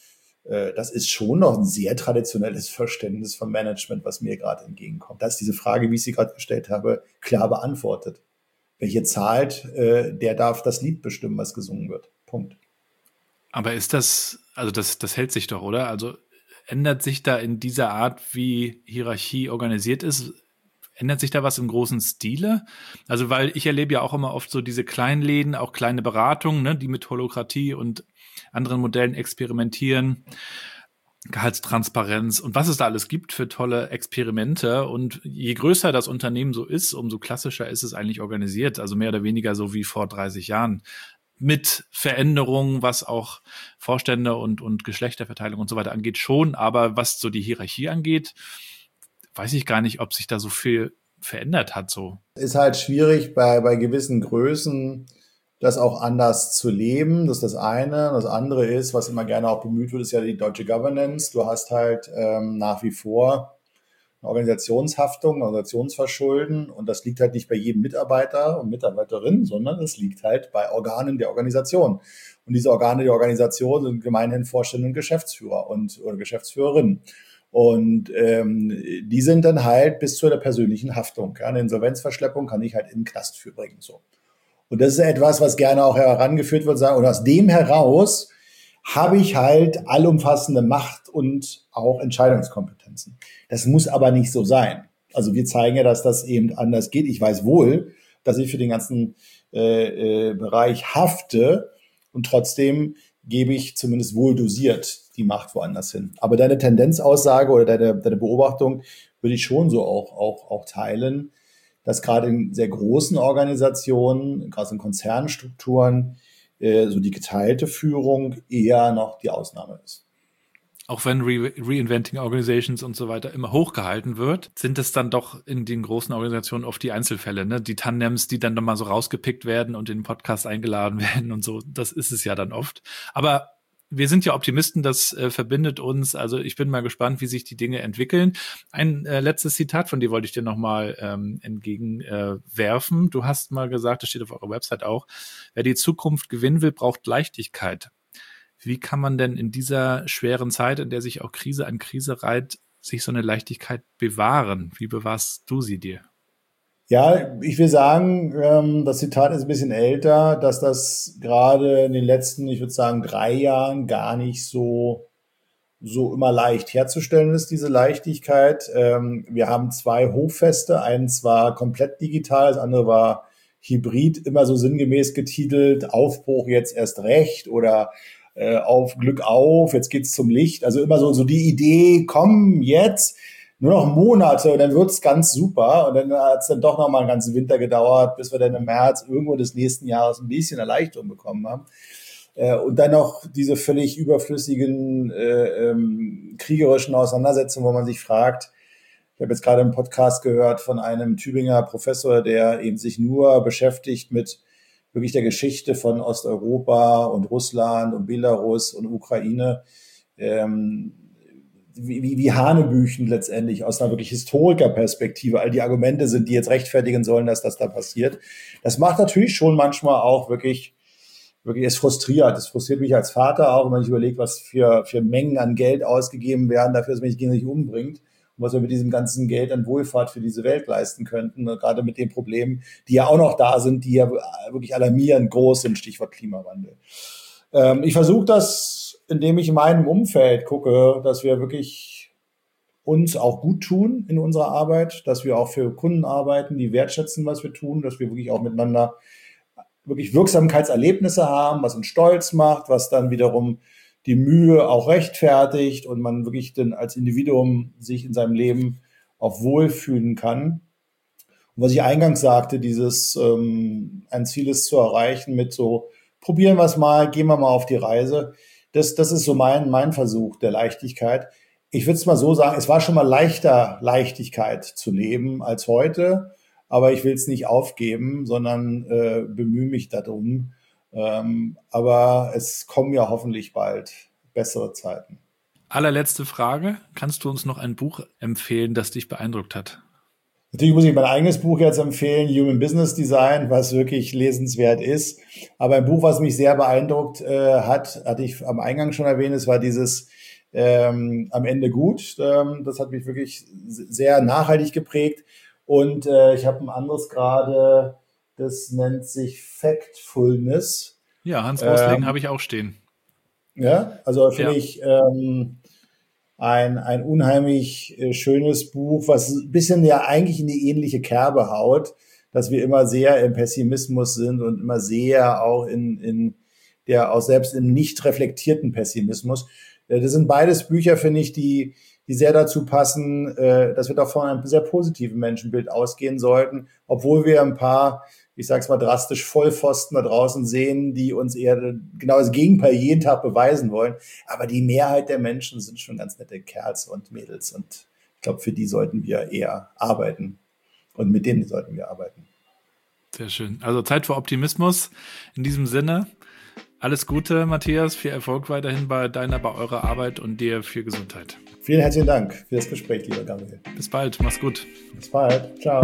das ist schon noch ein sehr traditionelles Verständnis von Management, was mir gerade entgegenkommt. Da ist diese Frage, wie ich sie gerade gestellt habe, klar beantwortet. Welche zahlt, der darf das Lied bestimmen, was gesungen wird. Punkt. Aber ist das, also das hält sich doch, oder? Also ändert sich da in dieser Art, wie Hierarchie organisiert ist, ändert sich da was im großen Stile? Also weil ich erlebe ja auch immer oft so diese kleinen Läden, auch kleine Beratungen, ne, die mit Holokratie und anderen Modellen experimentieren, Gehaltstransparenz und was es da alles gibt für tolle Experimente. Und je größer das Unternehmen so ist, umso klassischer ist es eigentlich organisiert. Also mehr oder weniger so wie vor 30 Jahren. Mit Veränderungen, was auch Vorstände und Geschlechterverteilung und so weiter angeht, schon. Aber was so die Hierarchie angeht, weiß ich gar nicht, ob sich da so viel verändert hat. So. Ist halt schwierig bei gewissen Größen, das auch anders zu leben. Das ist das eine. Das andere ist, was immer gerne auch bemüht wird, ist ja die deutsche Governance. Du hast halt nach wie vor eine Organisationshaftung, Organisationsverschulden. Und das liegt halt nicht bei jedem Mitarbeiter und Mitarbeiterin, sondern es liegt halt bei Organen der Organisation. Und diese Organe der Organisation sind gemeinhin Vorstände und Geschäftsführer oder Geschäftsführerinnen. Und die sind dann halt bis zu der persönlichen Haftung. Ja, eine Insolvenzverschleppung kann ich halt in den Knast für bringen. So. Und das ist etwas, was gerne auch herangeführt wird. Und aus dem heraus habe ich halt allumfassende Macht und auch Entscheidungskompetenzen. Das muss aber nicht so sein. Also wir zeigen ja, dass das eben anders geht. Ich weiß wohl, dass ich für den ganzen Bereich hafte und trotzdem gebe ich zumindest wohl dosiert die Macht woanders hin. Aber deine Tendenzaussage oder deine Beobachtung würde ich schon so auch teilen, dass gerade in sehr großen Organisationen, gerade in Konzernstrukturen, so die geteilte Führung eher noch die Ausnahme ist. Auch wenn Reinventing Organizations und so weiter immer hochgehalten wird, sind es dann doch in den großen Organisationen oft die Einzelfälle, ne? Die Tandems, die dann mal so rausgepickt werden und in den Podcast eingeladen werden und so. Das ist es ja dann oft. Aber wir sind ja Optimisten, das verbindet uns. Also ich bin mal gespannt, wie sich die Dinge entwickeln. Ein letztes Zitat von dir wollte ich dir nochmal entgegenwerfen. Du hast mal gesagt, das steht auf eurer Website auch, wer die Zukunft gewinnen will, braucht Leichtigkeit. Wie kann man denn in dieser schweren Zeit, in der sich auch Krise an Krise reiht, sich so eine Leichtigkeit bewahren? Wie bewahrst du sie dir? Ja, ich will sagen, das Zitat ist ein bisschen älter, dass das gerade in den letzten, ich würde sagen, 3 Jahren gar nicht so immer leicht herzustellen ist, diese Leichtigkeit. Wir haben 2 Hochfeste, eins war komplett digital, das andere war hybrid, immer so sinngemäß getitelt, Aufbruch jetzt erst recht oder auf Glück auf, jetzt geht's zum Licht. Also immer so die Idee, komm jetzt, nur noch Monate und dann wird's ganz super. Und dann hat's dann doch noch mal einen ganzen Winter gedauert, bis wir dann im März irgendwo des nächsten Jahres ein bisschen Erleichterung bekommen haben. Und dann noch diese völlig überflüssigen kriegerischen Auseinandersetzungen, wo man sich fragt, ich habe jetzt gerade einen Podcast gehört von einem Tübinger Professor, der eben sich nur beschäftigt mit wirklich der Geschichte von Osteuropa und Russland und Belarus und Ukraine, wie Hanebüchen letztendlich aus einer wirklich Historikerperspektive all die Argumente sind, die jetzt rechtfertigen sollen, dass das da passiert. Das macht natürlich schon manchmal auch wirklich, es frustriert. Es frustriert mich als Vater auch, wenn ich überlege, was für Mengen an Geld ausgegeben werden, dafür, dass man sich gegenseitig umbringt. Und was wir mit diesem ganzen Geld an Wohlfahrt für diese Welt leisten könnten, gerade mit den Problemen, die ja auch noch da sind, die ja wirklich alarmierend groß sind, Stichwort Klimawandel. Ich versuche das, indem ich in meinem Umfeld gucke, dass wir wirklich uns auch gut tun in unserer Arbeit, dass wir auch für Kunden arbeiten, die wertschätzen, was wir tun, dass wir wirklich auch miteinander wirklich Wirksamkeitserlebnisse haben, was uns stolz macht, was dann wiederum die Mühe auch rechtfertigt und man wirklich dann als Individuum sich in seinem Leben auch wohlfühlen kann. Und was ich eingangs sagte, dieses ein Ziel ist zu erreichen mit so, probieren wir es mal, gehen wir mal auf die Reise. Das ist so mein Versuch der Leichtigkeit. Ich würde es mal so sagen, es war schon mal leichter, Leichtigkeit zu leben als heute, aber ich will es nicht aufgeben, sondern bemühe mich darum, Aber es kommen ja hoffentlich bald bessere Zeiten. Allerletzte Frage. Kannst du uns noch ein Buch empfehlen, das dich beeindruckt hat? Natürlich muss ich mein eigenes Buch jetzt empfehlen, Human Business Design, was wirklich lesenswert ist. Aber ein Buch, was mich sehr beeindruckt hatte ich am Eingang schon erwähnt, es war dieses Am Ende gut. Das hat mich wirklich sehr nachhaltig geprägt. Und ich habe ein anderes gerade, das nennt sich Factfulness. Ja, Hans Rosling habe ich auch stehen. Ja, also finde ich ein unheimlich schönes Buch, was ein bisschen ja eigentlich in die ähnliche Kerbe haut, dass wir immer sehr im Pessimismus sind und immer sehr auch in der auch selbst im nicht reflektierten Pessimismus. Das sind beides Bücher, finde ich, die sehr dazu passen, dass wir doch von einem sehr positiven Menschenbild ausgehen sollten, obwohl wir ein paar, ich sag's mal drastisch, Vollpfosten da draußen sehen, die uns eher genau das Gegenteil jeden Tag beweisen wollen. Aber die Mehrheit der Menschen sind schon ganz nette Kerls und Mädels. Und ich glaube, für die sollten wir eher arbeiten. Und mit denen sollten wir arbeiten. Sehr schön. Also Zeit für Optimismus. In diesem Sinne, alles Gute, Matthias. Viel Erfolg weiterhin bei eurer Arbeit und dir viel Gesundheit. Vielen herzlichen Dank für das Gespräch, lieber Gabriel. Bis bald. Mach's gut. Bis bald. Ciao.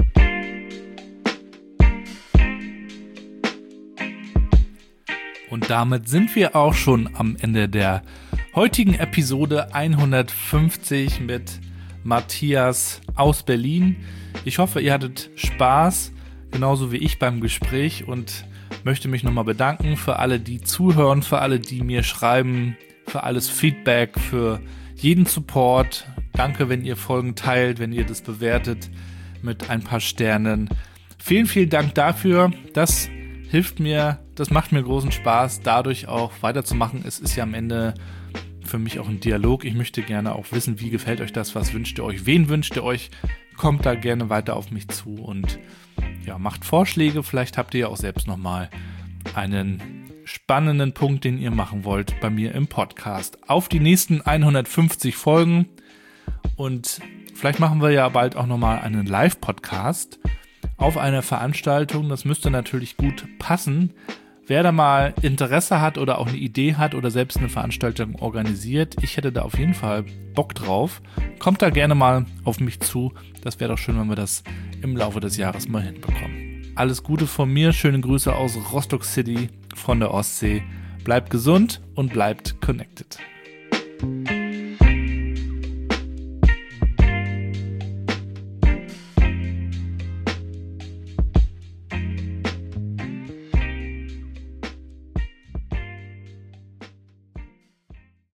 Und damit sind wir auch schon am Ende der heutigen Episode 150 mit Matthias aus Berlin. Ich hoffe, ihr hattet Spaß, genauso wie ich beim Gespräch, und möchte mich nochmal bedanken für alle, die zuhören, für alle, die mir schreiben, für alles Feedback, für jeden Support. Danke, wenn ihr Folgen teilt, wenn ihr das bewertet mit ein paar Sternen. Vielen, vielen Dank dafür. Das hilft mir, das macht mir großen Spaß, dadurch auch weiterzumachen. Es ist ja am Ende für mich auch ein Dialog. Ich möchte gerne auch wissen, wie gefällt euch das, was wünscht ihr euch, wen wünscht ihr euch, kommt da gerne weiter auf mich zu und ja, macht Vorschläge. Vielleicht habt ihr ja auch selbst nochmal einen spannenden Punkt, den ihr machen wollt bei mir im Podcast. Auf die nächsten 150 Folgen, und vielleicht machen wir ja bald auch nochmal einen Live-Podcast auf einer Veranstaltung. Das müsste natürlich gut passen. Wer da mal Interesse hat oder auch eine Idee hat oder selbst eine Veranstaltung organisiert, ich hätte da auf jeden Fall Bock drauf. Kommt da gerne mal auf mich zu. Das wäre doch schön, wenn wir das im Laufe des Jahres mal hinbekommen. Alles Gute von mir. Schöne Grüße aus Rostock City von der Ostsee. Bleibt gesund und bleibt connected.